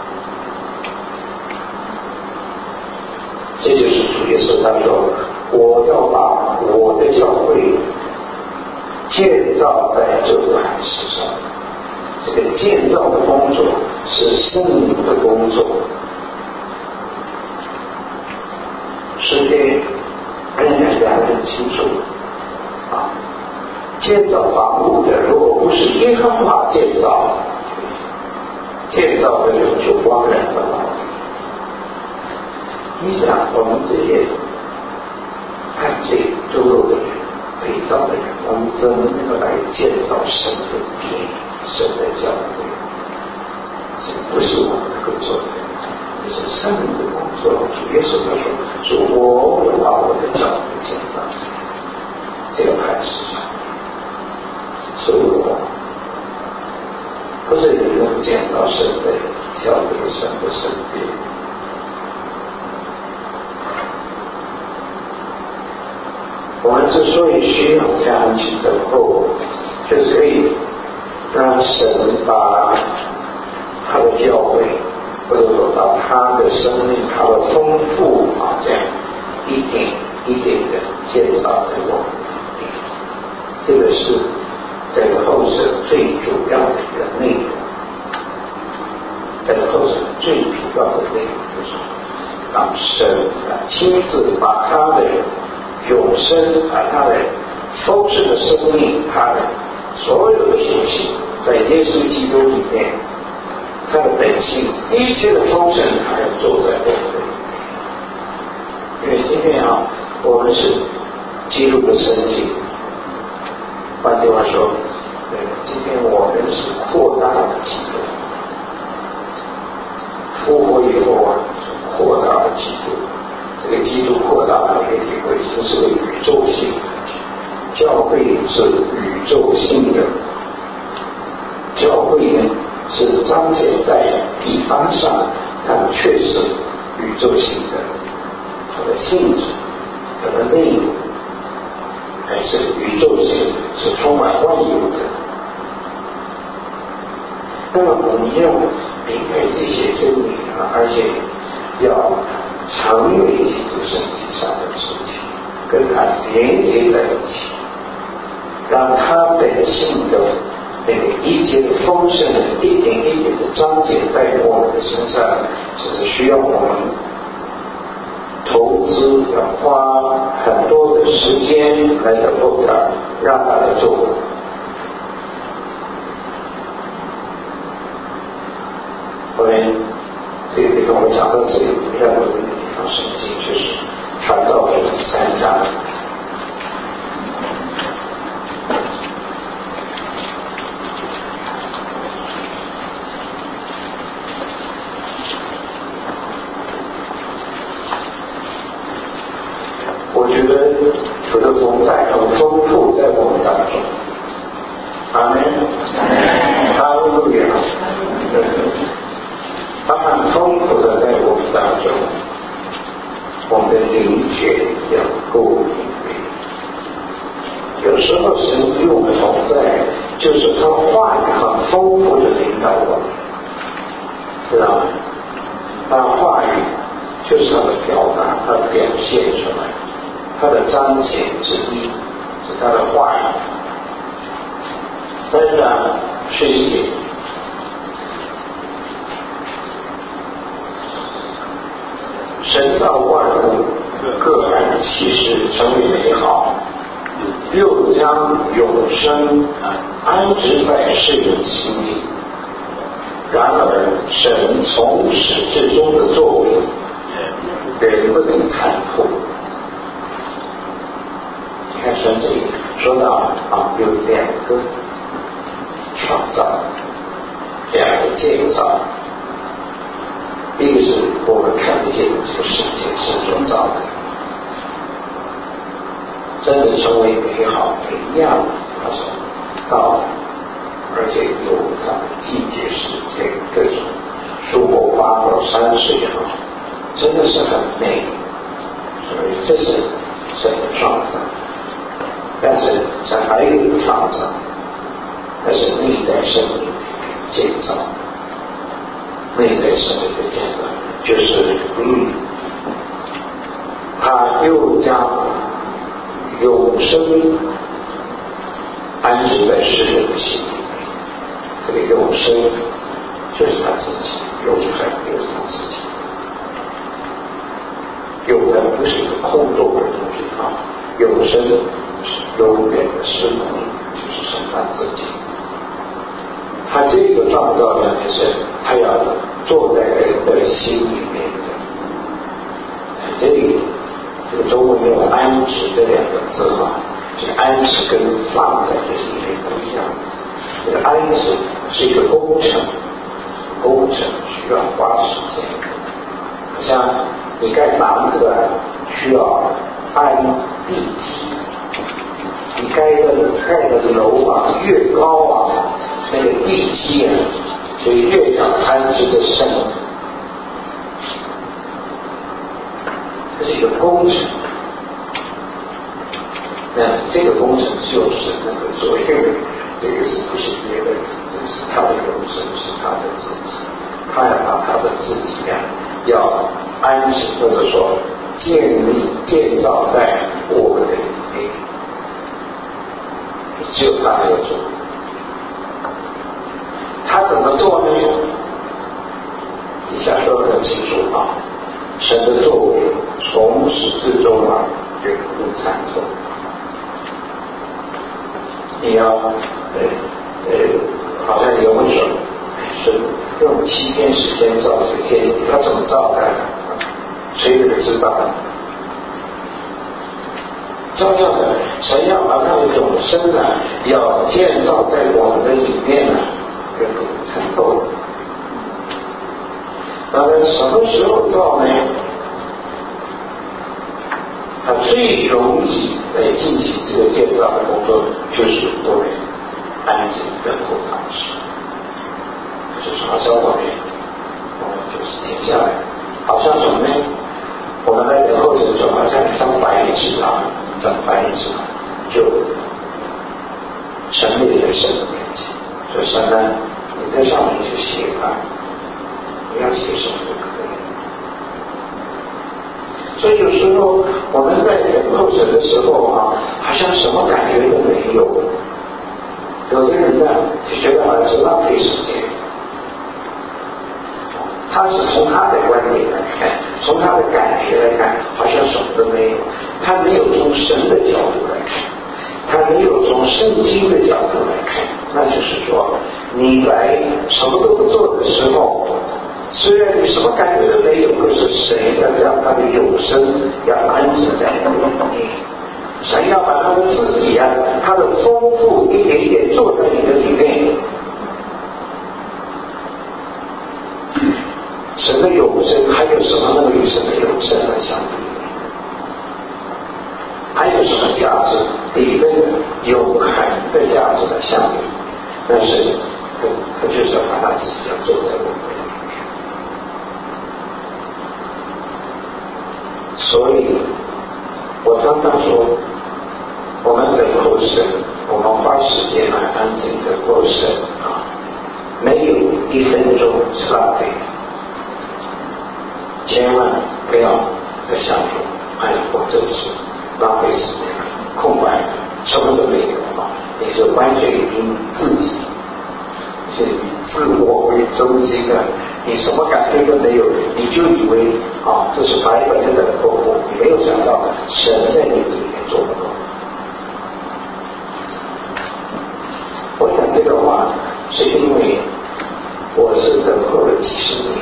面。这就是主耶稣他说，我要把我的教会建造在这磐石上。这个建造的工作是圣灵的工作。诗篇仍然讲得很清楚啊，建造房屋的如果不是耶和华建造，建造的人就枉然的劳力。你想我们这些犯罪堕落的人、被造的人，我们怎么能够来建造神的殿、神的教会？这不是我们能够做的，这是圣灵的工作。主耶稣他说：“说我要把我的教会建造这个磐石上。”所以我不是你能建造神的教会、神的圣殿。我们之所以需要这样去等候，就是可以让神把他的教会，或者说把他的生命、他的丰富啊，这样一点一点的建造在我们里面。这个是这个后者最主要的一个内容，这个后者最主要的内容就是让神啊亲自把他的永生，把他的丰盛的生命，他的所有的属性，在耶稣基督里面，他的本性，一切的丰盛，他要坐在我们里面。因为今天啊，我们是基督的身体，换句话说，对，今天我们是扩大的基督，复活以后啊，是扩大的基督。这个基督扩大的可以体会，这是个宇宙性的。教会是宇宙性的，教会呢是彰显在地方上，但却是宇宙性的，它的性质，它的内容还是宇宙性，是充满万有的。那么我们要明白这些真理啊，而且要成为基督身体上的肢体，跟它连接在一起，让它本性的那个一切的丰盛一点一点的彰显在我们的身上，这是需要我们投资，要花很多的时间来等候它，让它来做。后面这个地方我讲到这里，要有一个地方圣经就是传道书第三章。我觉得主的同在很丰富在我们当中。阿们，哈利路亚。它很丰富的在我们当中，我们的灵觉要够敏锐。有时候神与我们同在，就是他话语很丰富的领导我们，知道吗？他话语就是他的表达，他的表现出来，他的彰显之一是他的话语。三章十一节。神造万物，各按其时成为美好，又将永生安置在世人心里。然而，神从始至终的作为，人不能参透。你看神这里说到啊，有两个创造，两个建造。一个是我们看得见这个世界是所造的，真的成为美好美样，它所造的，而且有它的季节时间，各种树木花果山水也好，真的是很美，所以这是神的创造。但是神还有一个创造，那是内在生命的建造。内在生命的建造，就是嗯，他又将永生安置在世人的心里。这个永生就是他自己，永恒就是他自己。永恒不是一个空洞的东西啊，永生是永远的生命，就是神他自己。他这个创造呢，是他要坐在人的心里面的。这里这个中文用安置这两个字啊，这个安置跟放在这里面不一样。这个安置是一个工程，工程需要花时间。像你盖房子啊，需要安地基。你盖的盖的楼啊，越高啊，那个地基啊，就越要安置的深。这是一个工程。那这个工程就是那个所谓的，这个是不是别的？这是他的永生，是他的自己。他要把他的自己啊，要安置或者说建立、建造在我们的里面。只有他能够做， 他怎么做呢？底下说得很清楚啊，神的作为从始至终啊，绝不参透。你要呃呃，好像有人说，是用七天时间造这个天地，他怎么造的？谁能知道？重要的，神要把那永生呢，要建造在我们的里面呢，绝不参透。那么什么时候造呢？他最容易来进行这个建造的工作，就是作为安静等候当时。就是什么时候呢？我们就是停下来，好像什么呢？我们来等候神就好像一张白纸啊，一张白纸就陈列在神的面前。所以神呢，你在上面就写吧，你要写什么都可以。所以有时候我们在等候神的时候啊，好像什么感觉都没有。有的人呢，就觉得好像是浪费时间。他是从他的观点来看，从他的感觉来看，好像什么都没有。他没有从神的角度来看，他没有从圣经的角度来看。那就是说，你来什么都不做的时候，虽然你什么感觉都没有，可是神要将他的永生要安置在你的里面。神要把他的自己啊，他的丰富一点一点做在你的里面。神的永生还有什么能与神的永生来相比？还有什么价值可以跟永恒的价值来相比？但是他他就是要把他自己要做在我们的里面。所以我常常说，我们等候神，我们花时间来安静等候神啊，没有一分钟是浪费的。千万不要再想说，哎呀，我真是浪费时间，空白，什么都没有啊！你是完全以你自己，是以自我为中心的，你什么感觉都没有，你就以为啊，这是白白的等候，你没有想到神在你里面做的工。我讲这个话，是因为我是等候了几十年。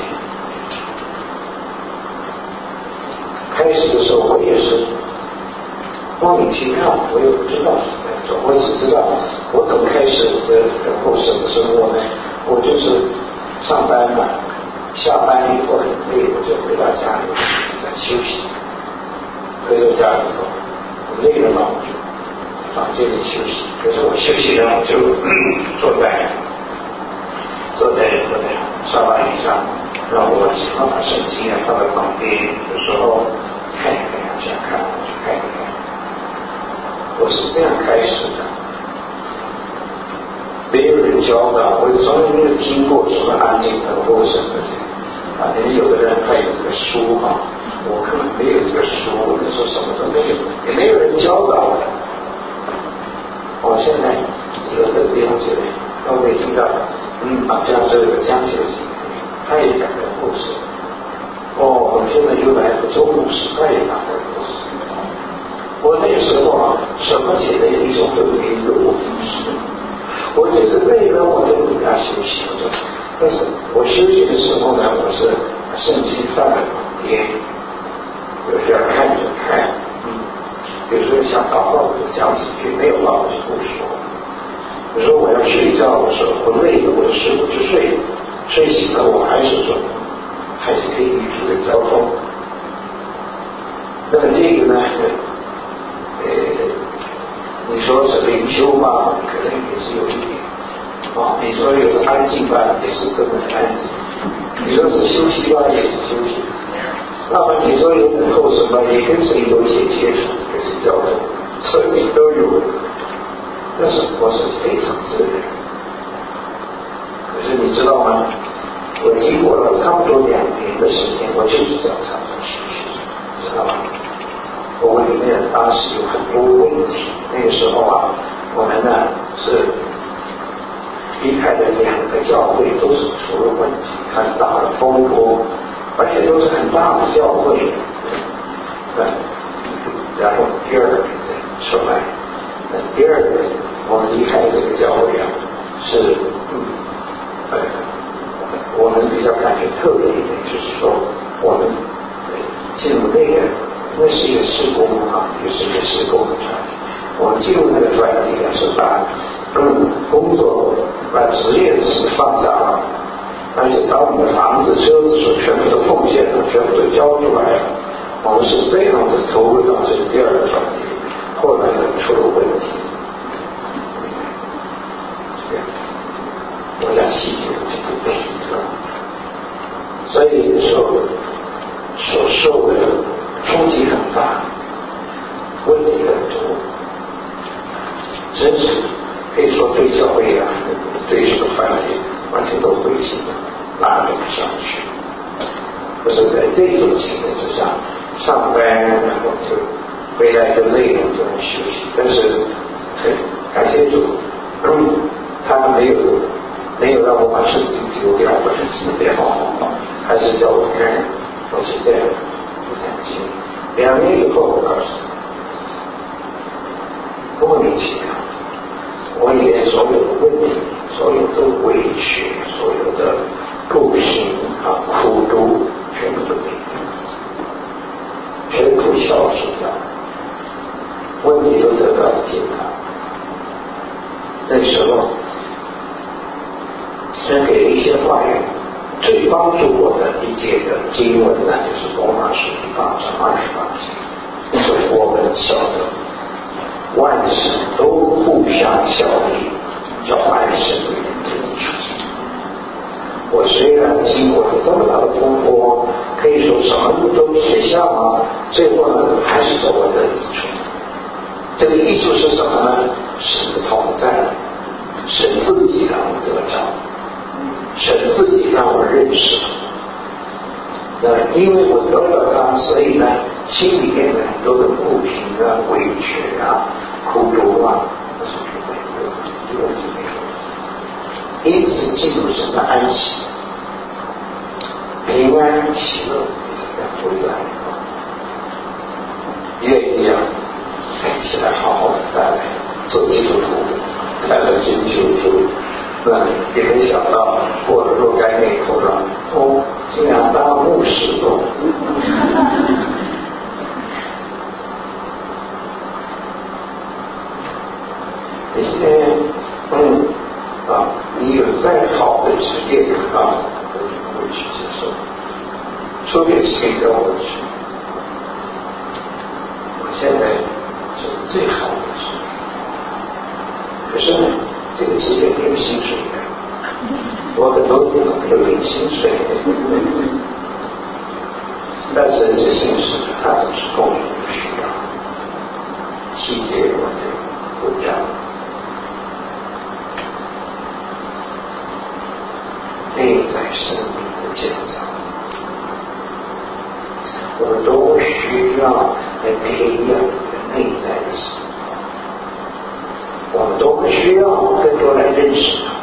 开始的时候我也是莫名其妙，我也不知道是在做，我只知道我怎么开始的等候神的生活呢？我就是上班嘛，下班以后很累，我就回到家里在休息，回到家里头我累了嘛，我就房间里休息。可是我休息呢，我就坐在坐在我的沙发椅上，然后我喜欢把圣经啊放在旁边，有时候看一看，想看我就看一看。我是这样开始的，没有人教导，我从来没有听过什么安静等候神的这个啊，人有的人他有这个书啊，我根本没有这个书，我那时候什么都没有，也没有人教导的。我现在有的弟兄姐妹都会听到，嗯啊，这样这个讲解是他也讲等候神。哦，我现在又来了周牧师，他也讲等候神。我那时候啊，什么写的一种都没有，我就是累了，我就回家休息。但是我休息的时候呢，我是圣经放在旁边，有时候看着看，嗯，有时候想祷告我就讲几句，没有话我就不说。有时候我要睡觉的时候，我累了我就睡，我就睡，睡醒了我还是说，还是可以与主的交通。那么这个呢？呃，你说是灵修吧，可能也是有一点啊。你说有是安静吧，也是根本安静。你说是休息吧，也是休息。那么你说有等候什么，也跟谁有一些接触，也是交流，所以你都有。但是我是非常自然。可是你知道吗？我经过了差不多两年的时间，我就是这样常常学习，知道吗？我里面当时有很多问题，那个时候啊，我们呢是离开的两个教会都是出了问题，很大的风波，而且都是很大的教会。嗯，然后第二个出来，那第二个我们离开这个教会啊，是嗯，呃，我们比较感觉特别一点，就是说我们进入那个，那是一个事工啊，也是一个事工的专题。我们进入那个专题啊，是把嗯工作、把职业是放下了，而且把我们的房子、车子所全部都奉献了，全部都交出来了。我们是这样子投入到这个第二个专题，后来呢出了问题。我讲细节我就不提了，所以受所受的冲击很大，问题很多，真是可以说对教会啊，对这个团体完全都灰心了，拉不上去。可是在这种情况之下，上班然后就回来就累了，就能休息。但是感谢主，嗯，他没有没有让我把圣经丢掉或者撕掉，还是叫我看，我是这样不担心。两年以后，我告诉你，莫名其妙，我连所有的问题、所有的委屈、所有的不平啊、苦毒，全部都没有，全部消失掉，问题都得到了解答。那时候，神给了一些话语，最帮助我的一节的经文呢，就是罗马书第八章二十八节，所以我们晓得万事都互相效力，叫万事为人得益处。我虽然经过了这么大的风波，可以说什么都写下了，最后呢还是走我的益处。这个益处是什么呢？神的同在，神自己让我得着，神自己让我认识。那因为我得了他，所以呢，心里面的很多的不平啊、委屈啊、苦毒啊，那是没有，一问题没有。因此进入神的安息、平安、喜乐，这样回来，愿意啊，站起来好好的再来做基督徒，来了进基督徒。那也没想到过了若干年以后呢，哦，竟然当牧师了。你现在嗯啊，你有再好的职业啊，我就不会去接受，除非谁跟我去。我现在是最好的职业，可是呢，这个职业没有薪水的，我很多地方没有领薪水的，但是这薪水它总是供应的需要，细节我就不讲了。内在生命的建造，我们都需要来培养内在的生命，我们都需要更多来认识它，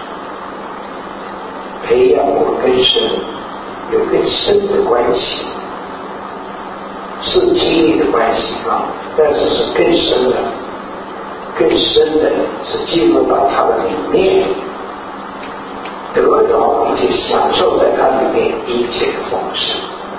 培养我们跟神有更深的关系，是亲密的关系啊，但是是更深的，更深的是进入到它的里面，得到以及享受在它里面一切的丰盛。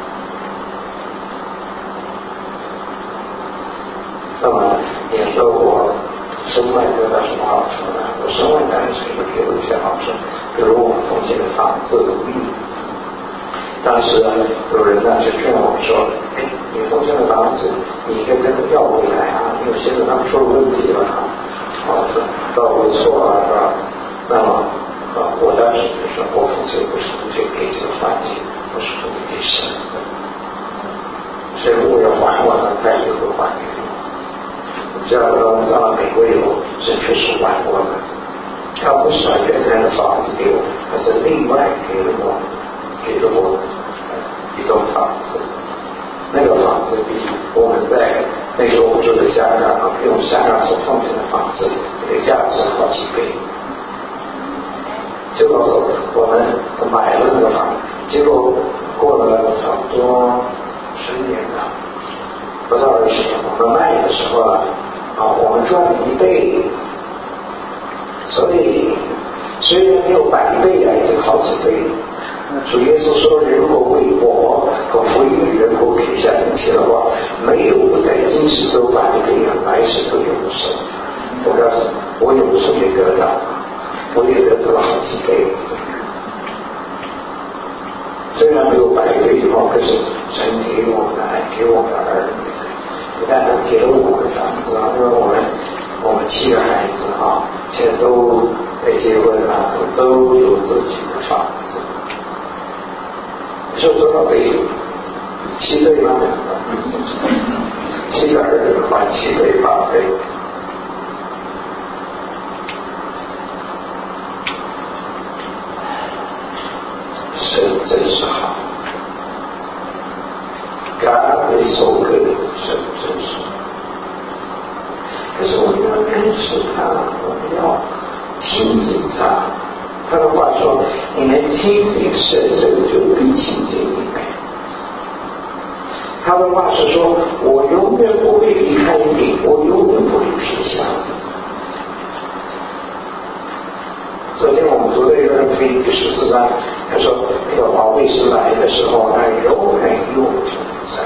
那么你说我身外得到什么好处呢？我身外当然是可以给我一些好处，比如我们奉献的房子的利益。当时有人呢就劝我说：“哎，你奉献的房子，你可以再要回来啊，因为现在他们出了问题了啊。”哦，倒没错啊，是吧？那么啊，我当时就说，我奉献不是奉献给这个环境，我是奉献给神的。所以如果要还我呢，他也会还给我。这样到到了美国以后，神确实还我了。他不是把原来的房子给我，他是另外给了我，给了我一栋房子。那个房子比我们在那时候我住在香港，比我们香港所奉献的房子那个价值好几倍。 就告诉我我们买了那个房，结果过了差不多十年了，不到二十年，我们卖的时候啊，啊我们赚了一倍，所以虽然没有百倍啊，也是好几倍。主耶稣说，如果为我和福音人口撇下一切的话，没有不在今世都百倍啊，来世都永生。我告诉你，我永生没得到，我也得到了好几倍。虽然没有百倍的话，可是神给我们的，给我们的儿女，不但他给了我们房子啊，因为我们我们七个孩子啊，现在都得结婚了，都有自己的房子。你说多少倍？七倍吗？七个儿女还七倍八倍。神真是好 ，God is so good， 神真是。可是我们要认识他，我们要亲近他。他的话说：“你们亲近神，这个就必亲近你们。”他的话是说：“我永远不会离开你，我永远不会撇下你。”昨天我们读的一个福音第十四章，他说那个宝贝师来的时候，他永远与我们同在，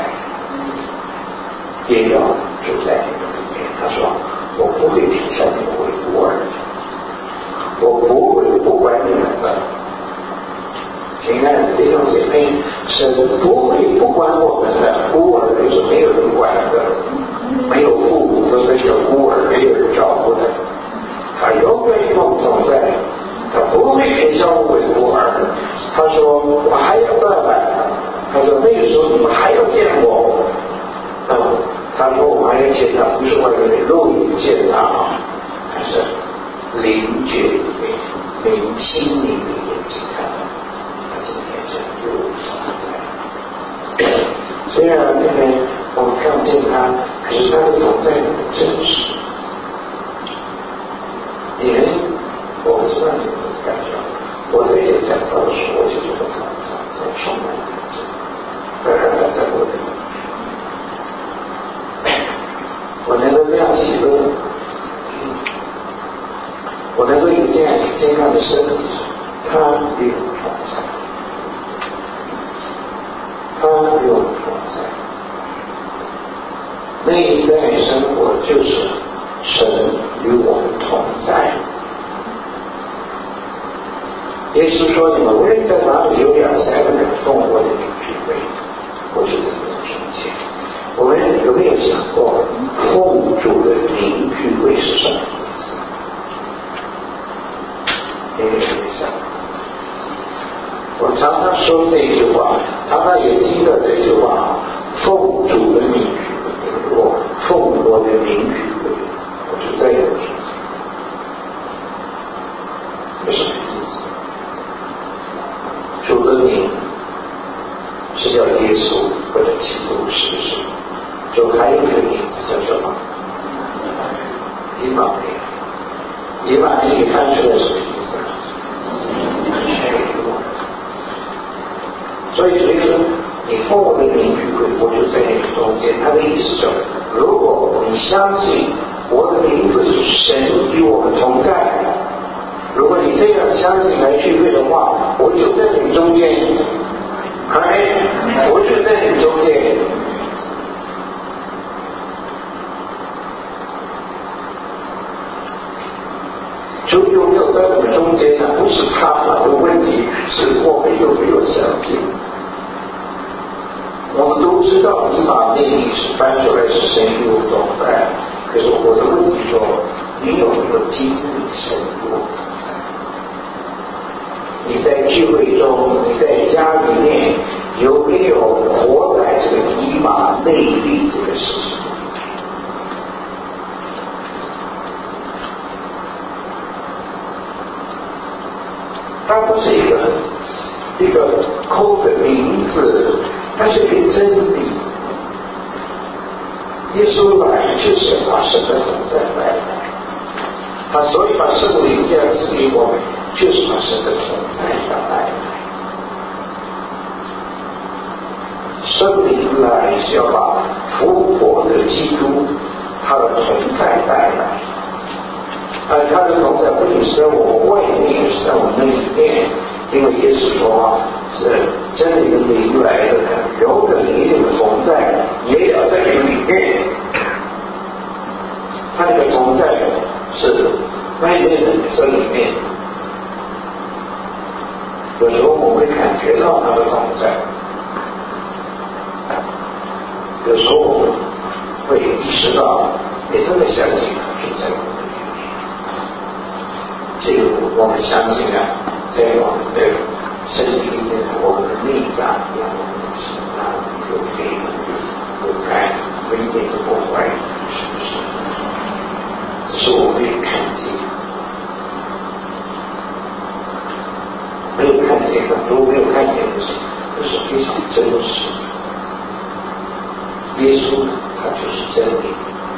也要住在你们里面。他说：“我不会撇下你们为孤儿，我不会不管你们的。”亲爱的弟兄姐妹，神不会不管我们的，孤儿就是没有人管的，没有父母或者叫孤儿，没有人照顾的。他永远与我们同在，他不会撇下我为孤儿。他说：“我还要再来。”他说：“那个时候你们还要见我。”嗯，他说：“我还要见他，不是外面的肉眼见他啊，还是灵觉里面、灵心里面眼睛看到。”他今天这又同在。虽然那边我们看不见他，可是他的同在很真实。你们，我不知道你们的感觉。我在这讲到的时候，我就觉得他在充满感觉，当然他在我的里面，我能够这样喜乐，我能够有这样健康的身体，他与我同在，他与我同在。那一代生活就是神与我们同在。耶稣说：“你们无论在哪里有两三个人奉我的名聚会，我就在你们中间。”我们有没有想过，奉主的名聚会是什么意思？你们有没有想过？我常常说这句话，常常也听到这句话：奉主的名聚会，我奉我的名聚会，我就在你们中间。这是什么意思？主的名是叫耶稣或者基督，是不是？主还有一个名字叫什么？以马内利。以马内利翻出来什么意思？所以所以说，你奉我的名聚会，我就在你中间。他的意思是，如果你相信我的名字是神与我们同在，如果你这样相信来聚会的话，我就在你中间，哎，我就在你中间。主有没有在我们中间呢？不是他的问题，是我们有没有相信。我们都知道以马内利是翻出来是神与我同在，可是我的问题说，你有没有经历神与我同在？你在聚会中，你在家里面有没有活在这个以马内利这个事情？它不是一个一个空的名字，它是一个真理。耶稣来就是把神的同在带来，他所以把圣灵降赐给我们， 就是把神的同在要带来。圣灵来是要把复活的基督他的同在带来，而他的同在不仅是在我们外面，也是在我们的里面。因为耶稣说是真理的灵来的，有的灵的同在也要在你里面。他那个同在是外面的，也是里面。有时候我们会感觉到他的同在，有时候我们会意识到，也真的相信他就在我们里面。这个我们相信啊，在我们的身体里面，我们的内脏，让我们的心脏有肺有肝，有一点都不坏，是不是？只是我没有看见，没有看见很多没有看见的事，这是非常真实的。耶稣他就是真理，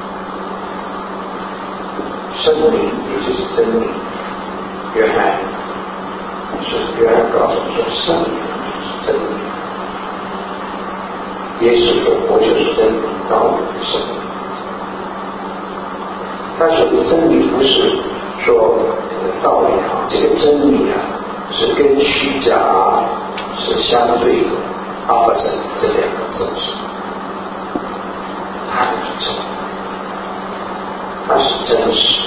圣灵也就是真理。约翰是约翰告诉我说，圣灵就是真理。耶稣说，我就是真理，道理的圣灵。他说的真理不是说道理啊，这个真理啊是跟虚假是相对的，opposite这两个字是。它是真，它是真实，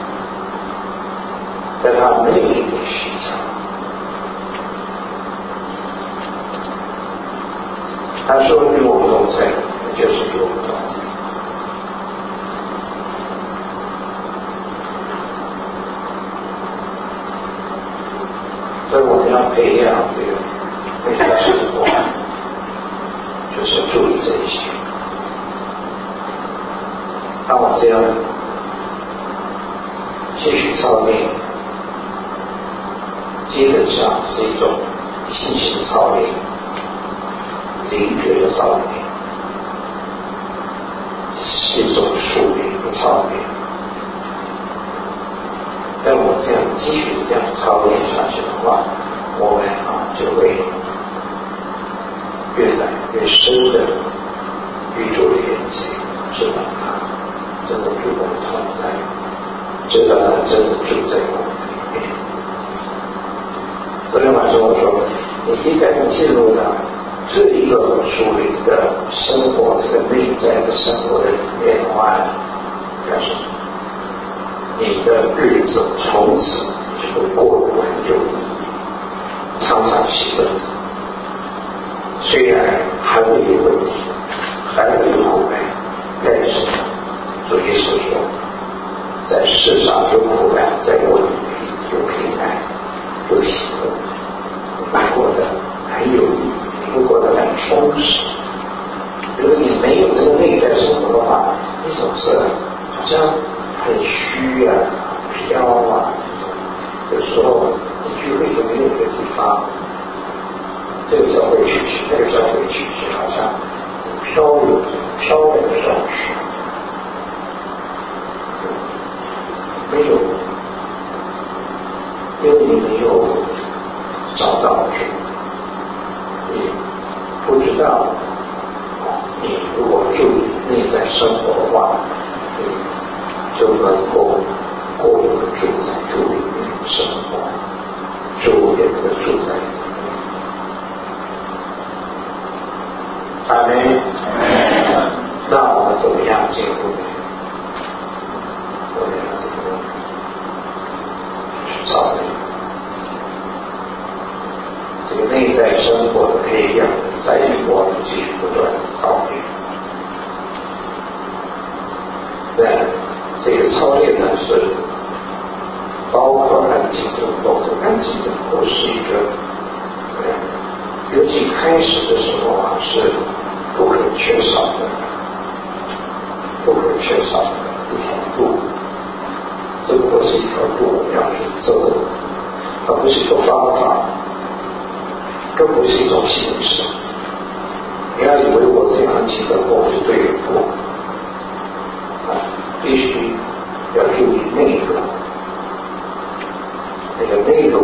但它没有一点虚假。他说与我同在，就是与我同在。所以我们要培养这个内在生活，就是要注意这一些。当我这样继续操练，基本上是一种信心操练、灵觉的操练，是一种属灵的操练。但我这样继续这样操练下去的话，我们啊就会越来越深的与主连接，知道他真的与我们同在，知道他真的住在我们里面。昨天晚上我说，你一旦进入到这一个属灵的生活，这个内在的生活的里面的话，但是你的日子从此就会过得很有意义，常常喜乐。虽然还会有问题，还会有苦难，但是主耶稣说，在世上有苦难，在我里面有平安，有喜乐，你会过得很有意义，你会过得很充实。如果你没有这个内在生活的话，你总是好像很虚啊，飘啊。有时候你聚会就没有一个地方，这个教会去去，那个教会去去，好像飘流飘来飘去，没有，因为你没有找到主，你不知道，你如果注意内在生活的话，你就能够过一个住在主里面的生活，主也能住在里面。阿们。那我们怎么样进入呢？怎么样进入？去操练这个内在生活的培养，在于我们继续不断的操练。那这个操练呢，是包括安静等候。这安静等候是一个，尤其开始的时候啊，是不可缺少的，不可缺少的一条路。这不是一条路我们要去走，它不是一个方法，更不是一种形式。不要以为我这样安静等候就对了，不。必须要注意内容，那个内容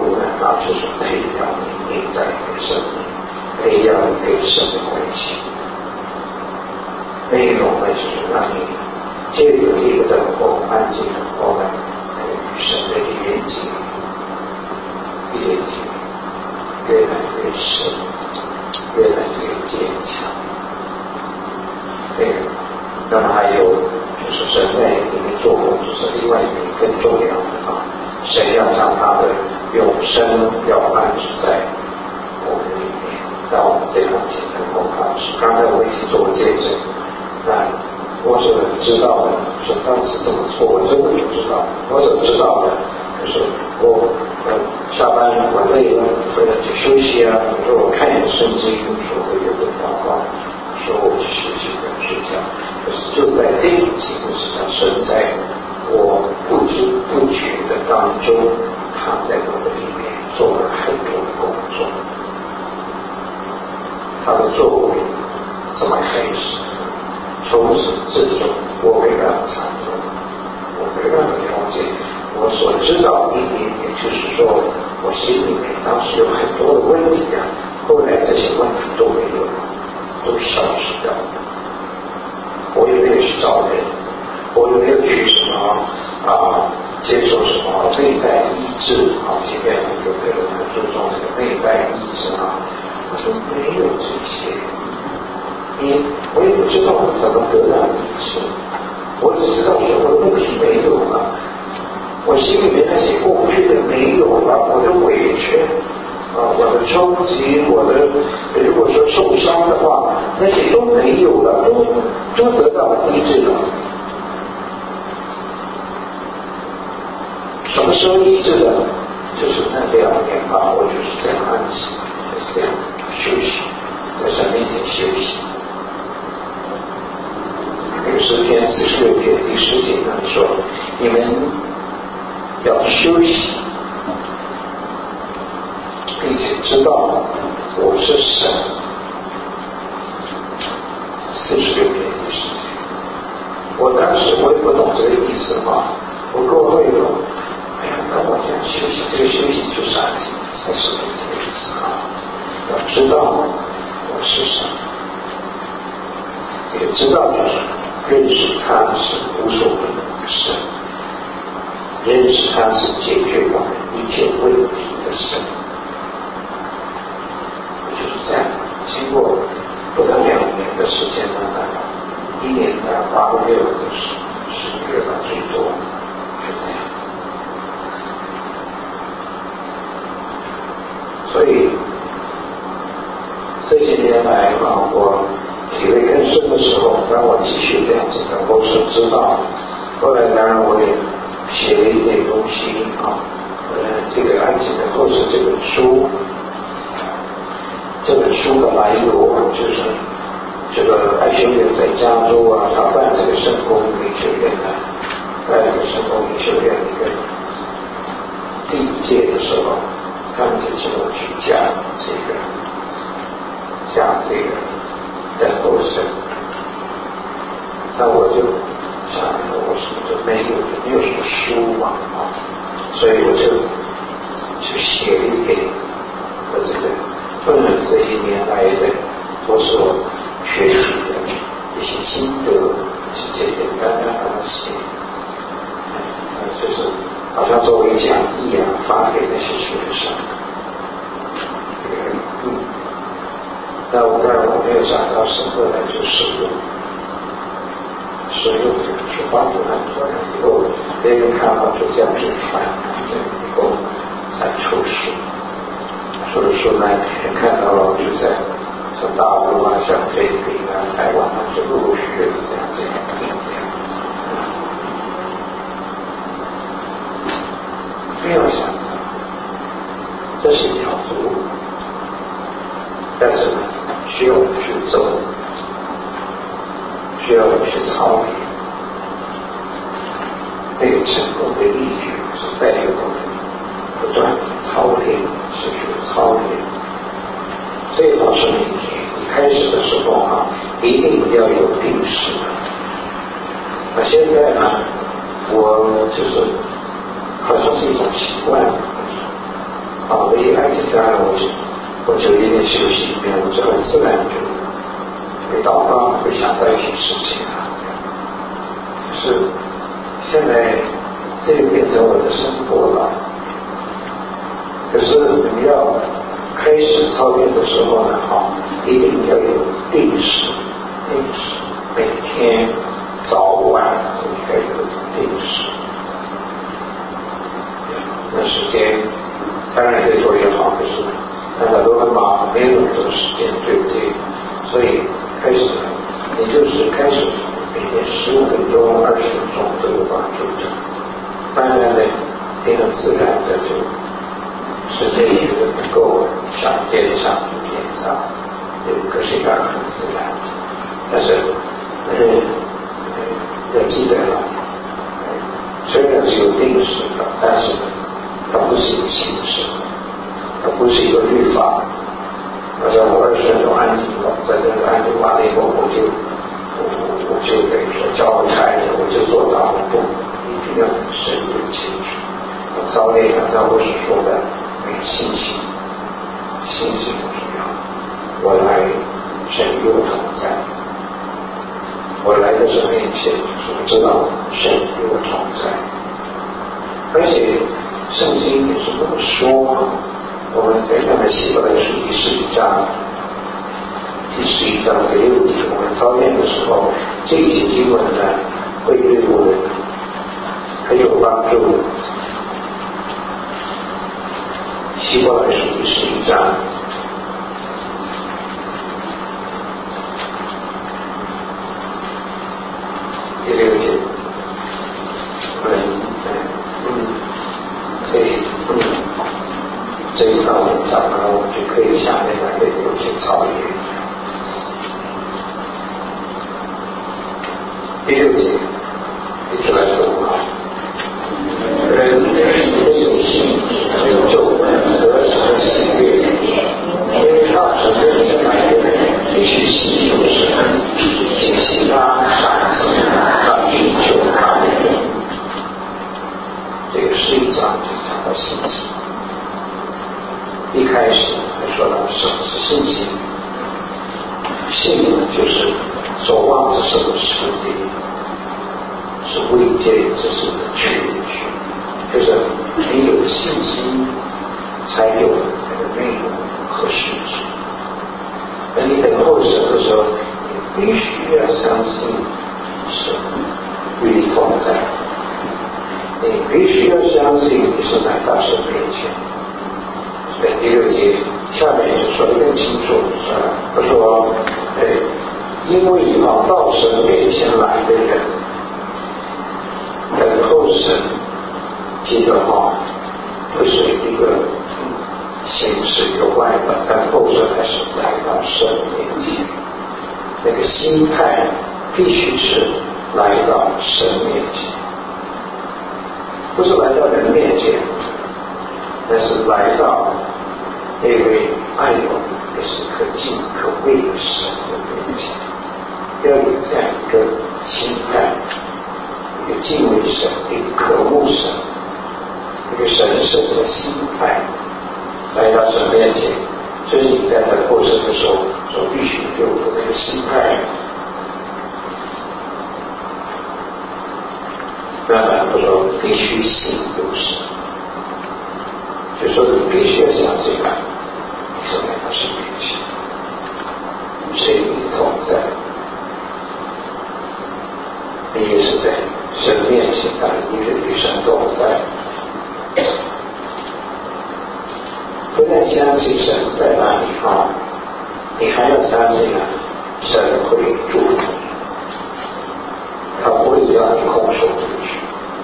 内容呢，就是让你借由这个等候、安静等候呢，与神的连接、连接越来越深，越来越坚强。对，那么还有就是神在里面做工，就是另外一个更重要的啊，神要将他的永生要安置在我们里面，让我们这两天等候他。刚才我已经做过见证，那我所知道的，说当时怎么做，我真的不知道。我所知道的，就是我呃下班我累了，或者去休息啊，比如说我看一点圣经，说会有点祷告，说我去休息跟睡觉。可是就在这种情况之下，神在我不知不觉的当中，他在我的里面做了很多的工作。他的作为怎么开始？从始至终，我会让他参透，我会让他了解。我所知道一点，也就是说，我心里面当时有很多的问题啊，后来这些问题都没有了，都消失掉了。我也没有去找人，我也没有去什么啊、呃、接受什么内在医治啊。今天有的人很注重这个内在医治啊，我说没有这些。因我也不知道我怎么得到医治，我只知道说我的问题没有了，我心里面那些过不去的没有了，我的委屈啊，我的冲击，我的如果说受伤的话，那些都没有了，都都得到医治了。什么时候医治的？就是那两年吧，我就是这样安息，就是这样休息，在神面前休息。诗篇四十六篇第十节那里说：“你们要休息，并且知道我是神。”四十六篇第十节，我当时我也不懂这个意思嘛，我跟我会友，哎呀，当我这样休息，这个休息就是安静，四十六这个意思啊，要知道我是神，这个知道就是认识他是无所不能的神，认识他是解决我们一切问题的神。就是这样，经过不到两年的时间呢，一年的八个月或者是十个月吧，最多就这样。所以这些年来啊，我体会更深的时候，当我继续这样子的，我是知道。后来当然我也写了一点东西啊，呃，这个安静的后世这本书，这本书的来由就是这个爱修院在加州啊，他办这个圣公灵修院的，在这个圣公灵修院一个第一届的时候，他们就请我去讲这个讲这个。等候神，那我就想，我什么都没有，没有什么书嘛啊，所以我就就写了一点我这个混了这一年来的我所学习的一些心得，就简简单单把它写，嗯，就是好像作为讲义啊，发给那些学生。嗯。那我当然我没有想到是后来就使用使用这个书发出来出来以后，别人看到就这样去传，以后才出书。出了书呢，别人看到了就在像大陆啊、像菲律宾啊、台湾啊，就陆陆续续这样这样这样这样。没有想到，这是一条路，但是呢。需要去走，需要去操练。那个成功的秘诀是在于我们不断的操练，持续的操练。所以老师每天一开始的时候啊，一定要有定时。那现在呢，我就是好像是一种习惯啊，我一安静下来我就。我就一点休息一遍，我就很自然就会祷告，会想到一些事情啊，就是现在这个变成我的生活了。可是你要开始操练的时候呢，哈，一定要有定时，定时，每天早晚都应该有定时。那时间当然越多越好，可是大家都很忙，没有那么多时间，对不对？所以开始，也就是开始每天十五分钟、二十分钟都有帮助的。当然呢，变得自然的就。时间也觉得不够，想延长就延长，有各式各样很自然。但是，嗯，要记得了，虽然是有定时的，但是它不是一个形式，它不是一个律法。好像我二十分钟安静了，在这个安静完了以后，我就我我就等于说教会开了，我就做到了，不，一定要很深入进去。我操练刚才我所说的。信心，信心很重要。我来，神与我同在。我来的神面前，就是我知道神与我同在。而且圣经也是这么说，我们在看看希伯来书第十一章，第十一章第六节，我们操练的时候，这些经文呢，会对我们很有帮助。希伯来书第十一章第六节，我们嗯可以嗯这一段文章，然后我们就可以下面来有些操练。第六节，一起来读啊。人没有信，没有救，得什么喜悦？因为大神的人来的必须信有神，请信他赏赐他寻求他的人。这个是一章就讲到信心。一开始还说到什么是信心？信就是所望之事的实底，是未见之事的确据。就是你有信心，才有那个内容和实质。而你等候神的时候，你必须要相信神与你同在，你必须要相信你是来到神面前。所以第六节下面就说得更清楚，是吧？他说，哎，因为啊，到神面前来的人，等候神。记得哈，不是一个形式一个外表，但后者还是来到神面前。那个心态必须是来到神面前，不是来到人面前，但是来到这位爱我也是可敬可畏的神的面前。要有这样一个心态，一个敬畏神，一个渴慕神。一个神圣的心态来到神面前，这是你在等候神的时候所必须有的那个心态。那么我说必须信有神，就说你必须要相信他，你是来到神面前，神与你同在，你也是在神面前，但你是与神同在。不但相信神在哪里啊，你还要相信啊，神会祝福你，他不会叫你空手出去，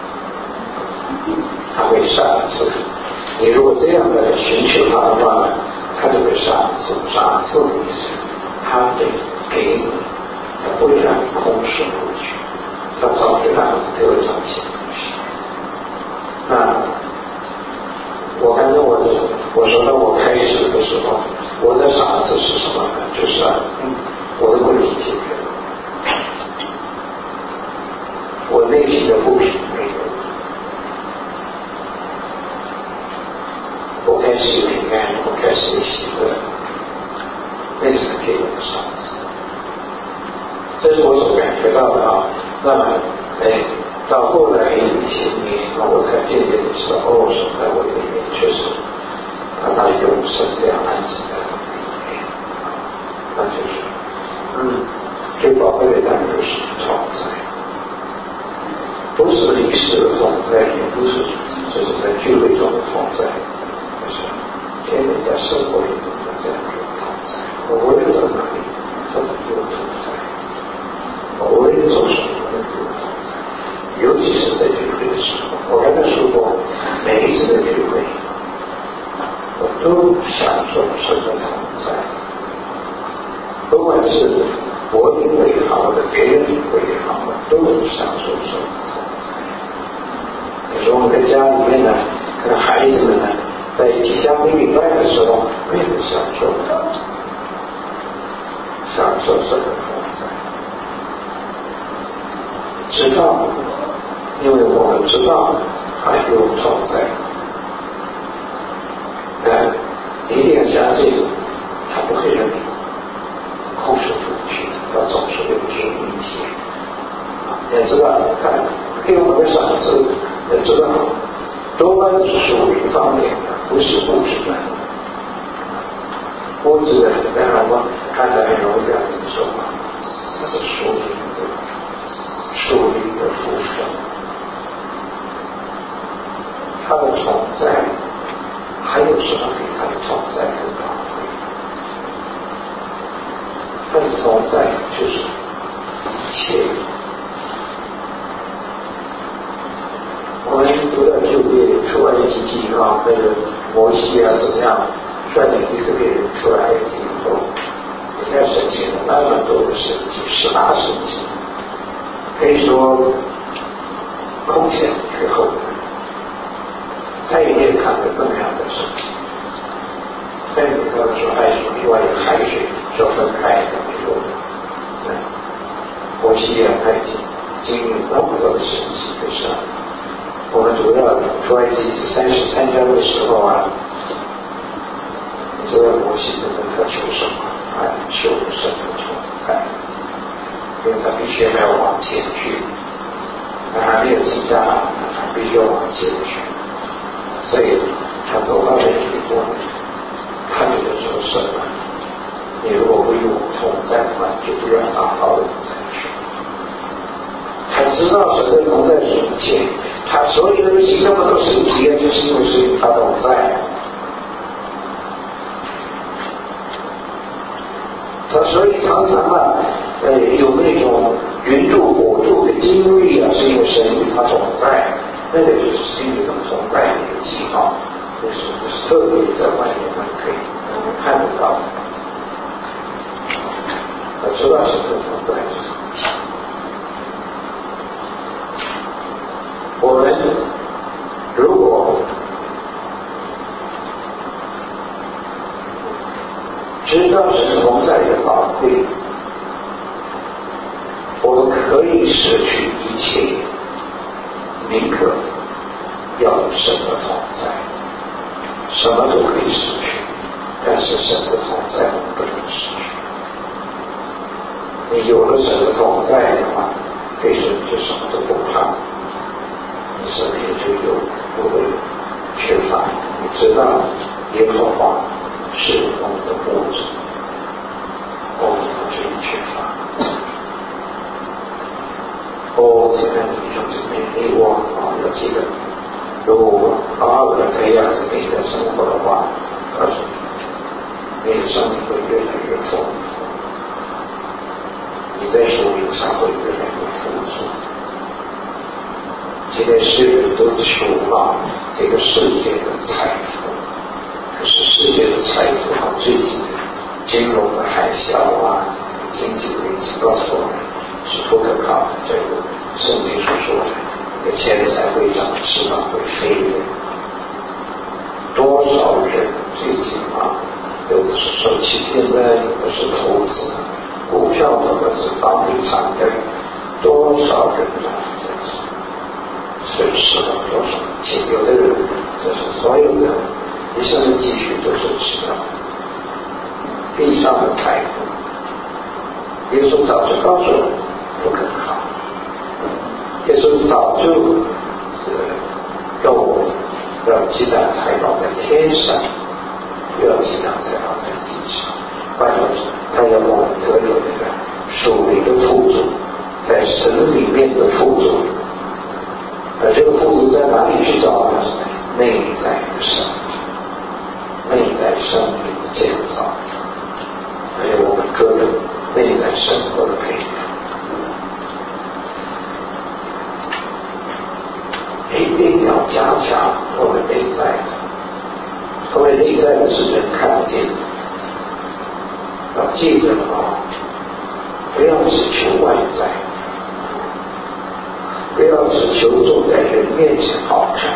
他会赏赐你。如果这样的寻求他的话，他就会赏赐，赏赐的意思，他得给你，他不会让你空手出去，他早就让你得到这些东西。那我刚才我我说到我开始的时候，我的赏赐是什么呢？就是啊，嗯，我的问题解决了，我内心的不平没有，我开始有平安，我开始有喜乐，那是给我的赏赐。 这是我所感觉到的啊。那么，哎，到后来一千年，我才渐渐的知道，哦，神在我里面确实，啊，他永生这样安置在我里面，那就是，嗯，最宝贵的当然就是同在，不是历史的同在，也不是只是在聚会中的同在，就是天天在生活里面这样的同在。我无论到哪里，他都有同在；我无论做什么，都有同在。尤其是在聚会的时候，我刚才说过，每一次的聚会，我都享受神的同在。不管是我领会也好，或者别人领会也好，都能享受神的同在。有时候我们在家里面呢，跟孩子们呢，在一起家庭礼拜的时候，我也能享受到。享受神的同在，知道，因为我们知道还有同在，但一定要相信，他不会让你空手出去，他总是会给你一些。也知道，看给我们的赏赐，也知道，多半是属灵方面的，不是物质的。物质的，当然我看到很容易这样说话，它是属灵的，属灵的福分，他的同在，还有什么比他的同在更宝贵？他的同在就是一切。我们读到旧约出埃及记啊，那个摩西啊怎么样？率领以色列人出来埃及以后，你看神奇了，那么多的神迹，十大神迹，可以说空前绝后的，再也没有看过那么样的神迹。再有一个说埃及另外有海水就分开的没有的，摩西啊埃及经历那么多的神迹的事，我们主要出埃及三十三章的时候啊。这个摩西真的在求什么？他求神的同在，因为他必须要往前去，他还没有进迦南，他必须要往前去，所以他走到这个地方，他觉得说神啊，你如果不与我同在的话，就不要打到我再去。他知道神的同在是一切，他所以能行那么多神迹，就是因为是他同在。他所以常常啊，呃，有那种云柱火柱的经历啊，是因为神与他同在，那个就是心里头同在的一个记号，就是不是特别在外面我们可以看得到。我知道神的同在是什么。我们如果知道神同在的宝贵，我们可以舍去一切，宁可要有神的同在，什么都可以失去，但是神的同在我们不能失去。你有了神的同在的话，可以说你就什么都不怕，你什么也就有不会缺乏。你知道耶和华是我们的牧者，我们不至于缺乏。哦，亲爱的弟兄姊妹，你我啊要记得，如果我好好的培养你的生活的话，告诉你，你的生命会越来越丰富，你在属灵上会越来越富足。今天世人都求啊这个世界的财富。可是世界的财富啊，最近的金融的海啸啊，经济危机告诉我们是不可靠的。这个圣经所说的，你的钱财会长，翅膀会飞的。多少人最近啊，有的是受欺骗的，有的是投资的，股票的或者是房地产的，多少人啊，损失了多少钱？有的人就是所有的。一生的积蓄都是吃到地上的财富， 耶稣早就告诉我们不可靠，耶稣早就要我们要积攒财宝在天上，不要积攒财宝在地上。换言之，他要我们得有那个属灵的富足，在神里面的富足。而这个富足在哪里去找呢？是在内在的生命，内在生命的建造，还有我们个人内在生活的培养。一定要加强我们内在的，所谓内在的是人看不见的。要记得啊，不要只求外在，不要只求做在人面前好看，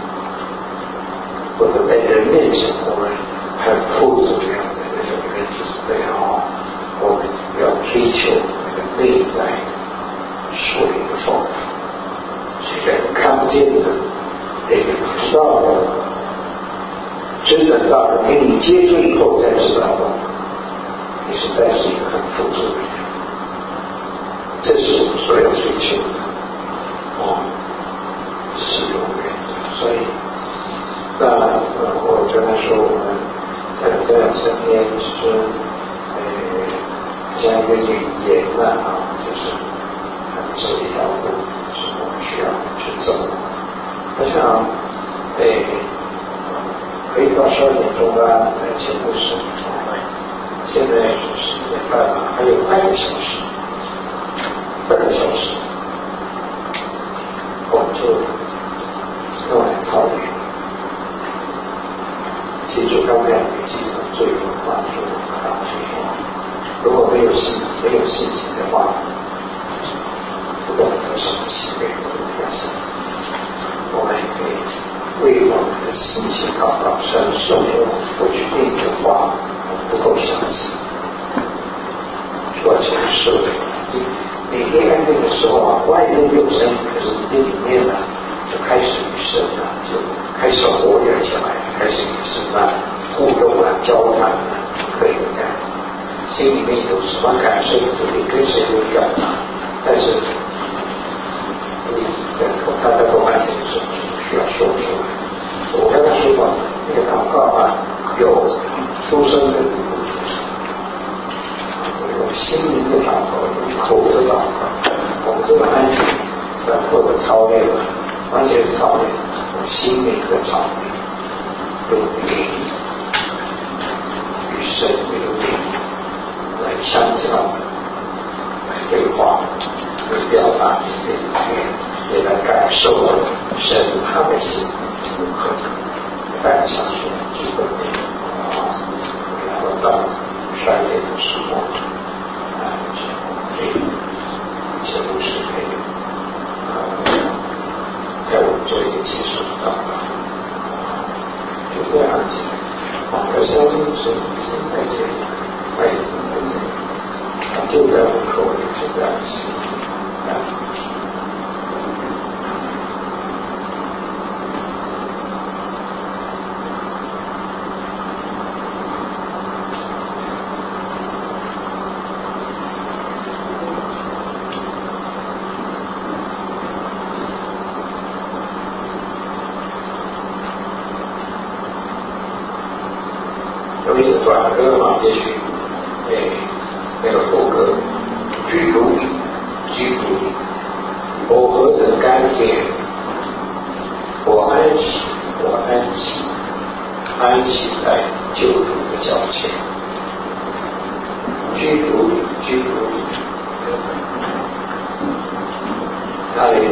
或者在人面前我们很富足这样的人人就是这样啊。我们要追求那个内在的属灵的丰富，虽然看不见的，也不知道的，真的到人跟你接触以后才知道的。你实在是一个很富足的人，这是我们所要追求的哦，是永远的。所以，那呃，我觉得说我们在这样身边，其实呃，现在最近也慢啊，就是这一条路是我们需要去走的。我想，诶、可以到十二点钟吧，来节目室。现在是十一点半了，还有半个小时，半个小时，我们就用来操练。记住刚才你记得最后的话说，啊，就说，如果没有信，没有信心的话，不懂得什么喜悦，不要信。我们也可以为我们的信心祷告，神受用不去定的话。不够相信，说起来是的。你你黑暗那个时候啊，外面有声音，可是你的里面呢，就开始与神啊，就开始活跃起来，开始与神啊互动啊、交谈啊，可以这样。心里面有什么感受，就可以跟神有表达。但是你的大家都按这个时候需要说出来。我刚才说过，那个祷告啊，有出生的与不出生，有心灵的祷告，有口的祷告。我们这个安静的或者操练了，完全操练有心灵的操练，有灵与神这个灵来相交，来对话，来表达你的意愿，也来感受神他的心如何带下去这个灵。然后到衰减的时候，啊，可以节目是可以，呃，在我们做一个技术的祷告，就这样子。我相信是现在这里，外地在这里，啊，就在门口，就这样子，啊。有一个短歌嘛，也许诶那个副歌，居住里，居住里，我何等甘甜，我安息，我安息，安息在救主的脚前。居住里，居住里，哪里有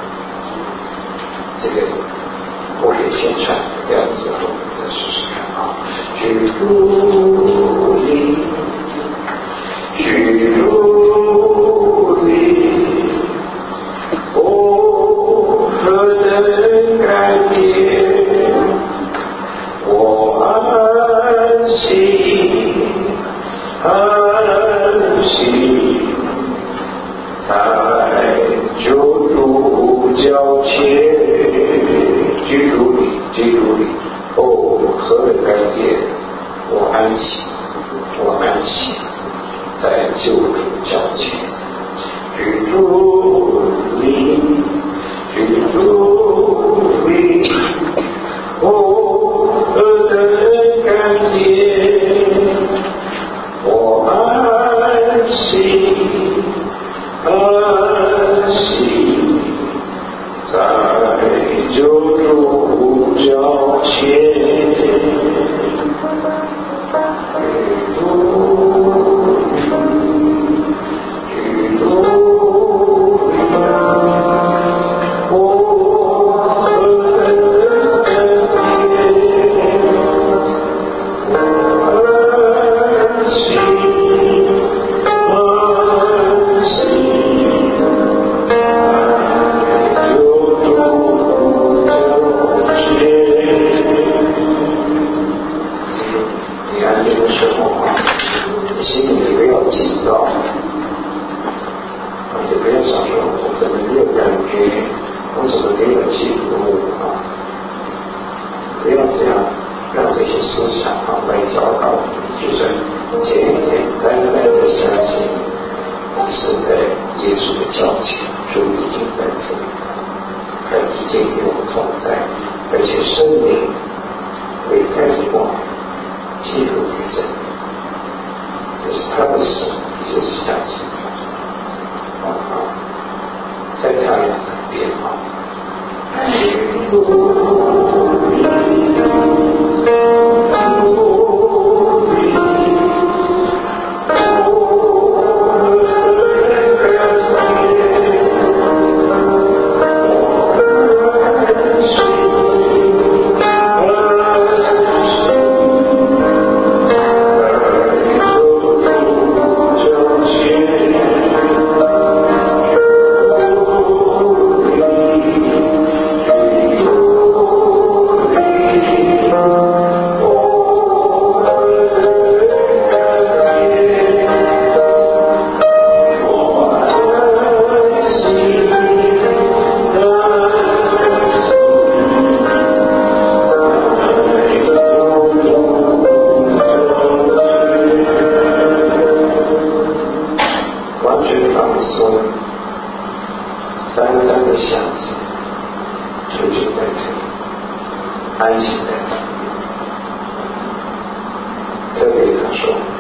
这个我可以先唱这样子后再试试看啊。居住里，居住里，我何等甘甜，我安息，安息在救主脚前。居住里，居住里，哦，何等甘甜，我安息，我安息在救主脚前，居住里，居住里，我的感觉，我安息，安息，在救主脚前。安息在这里他说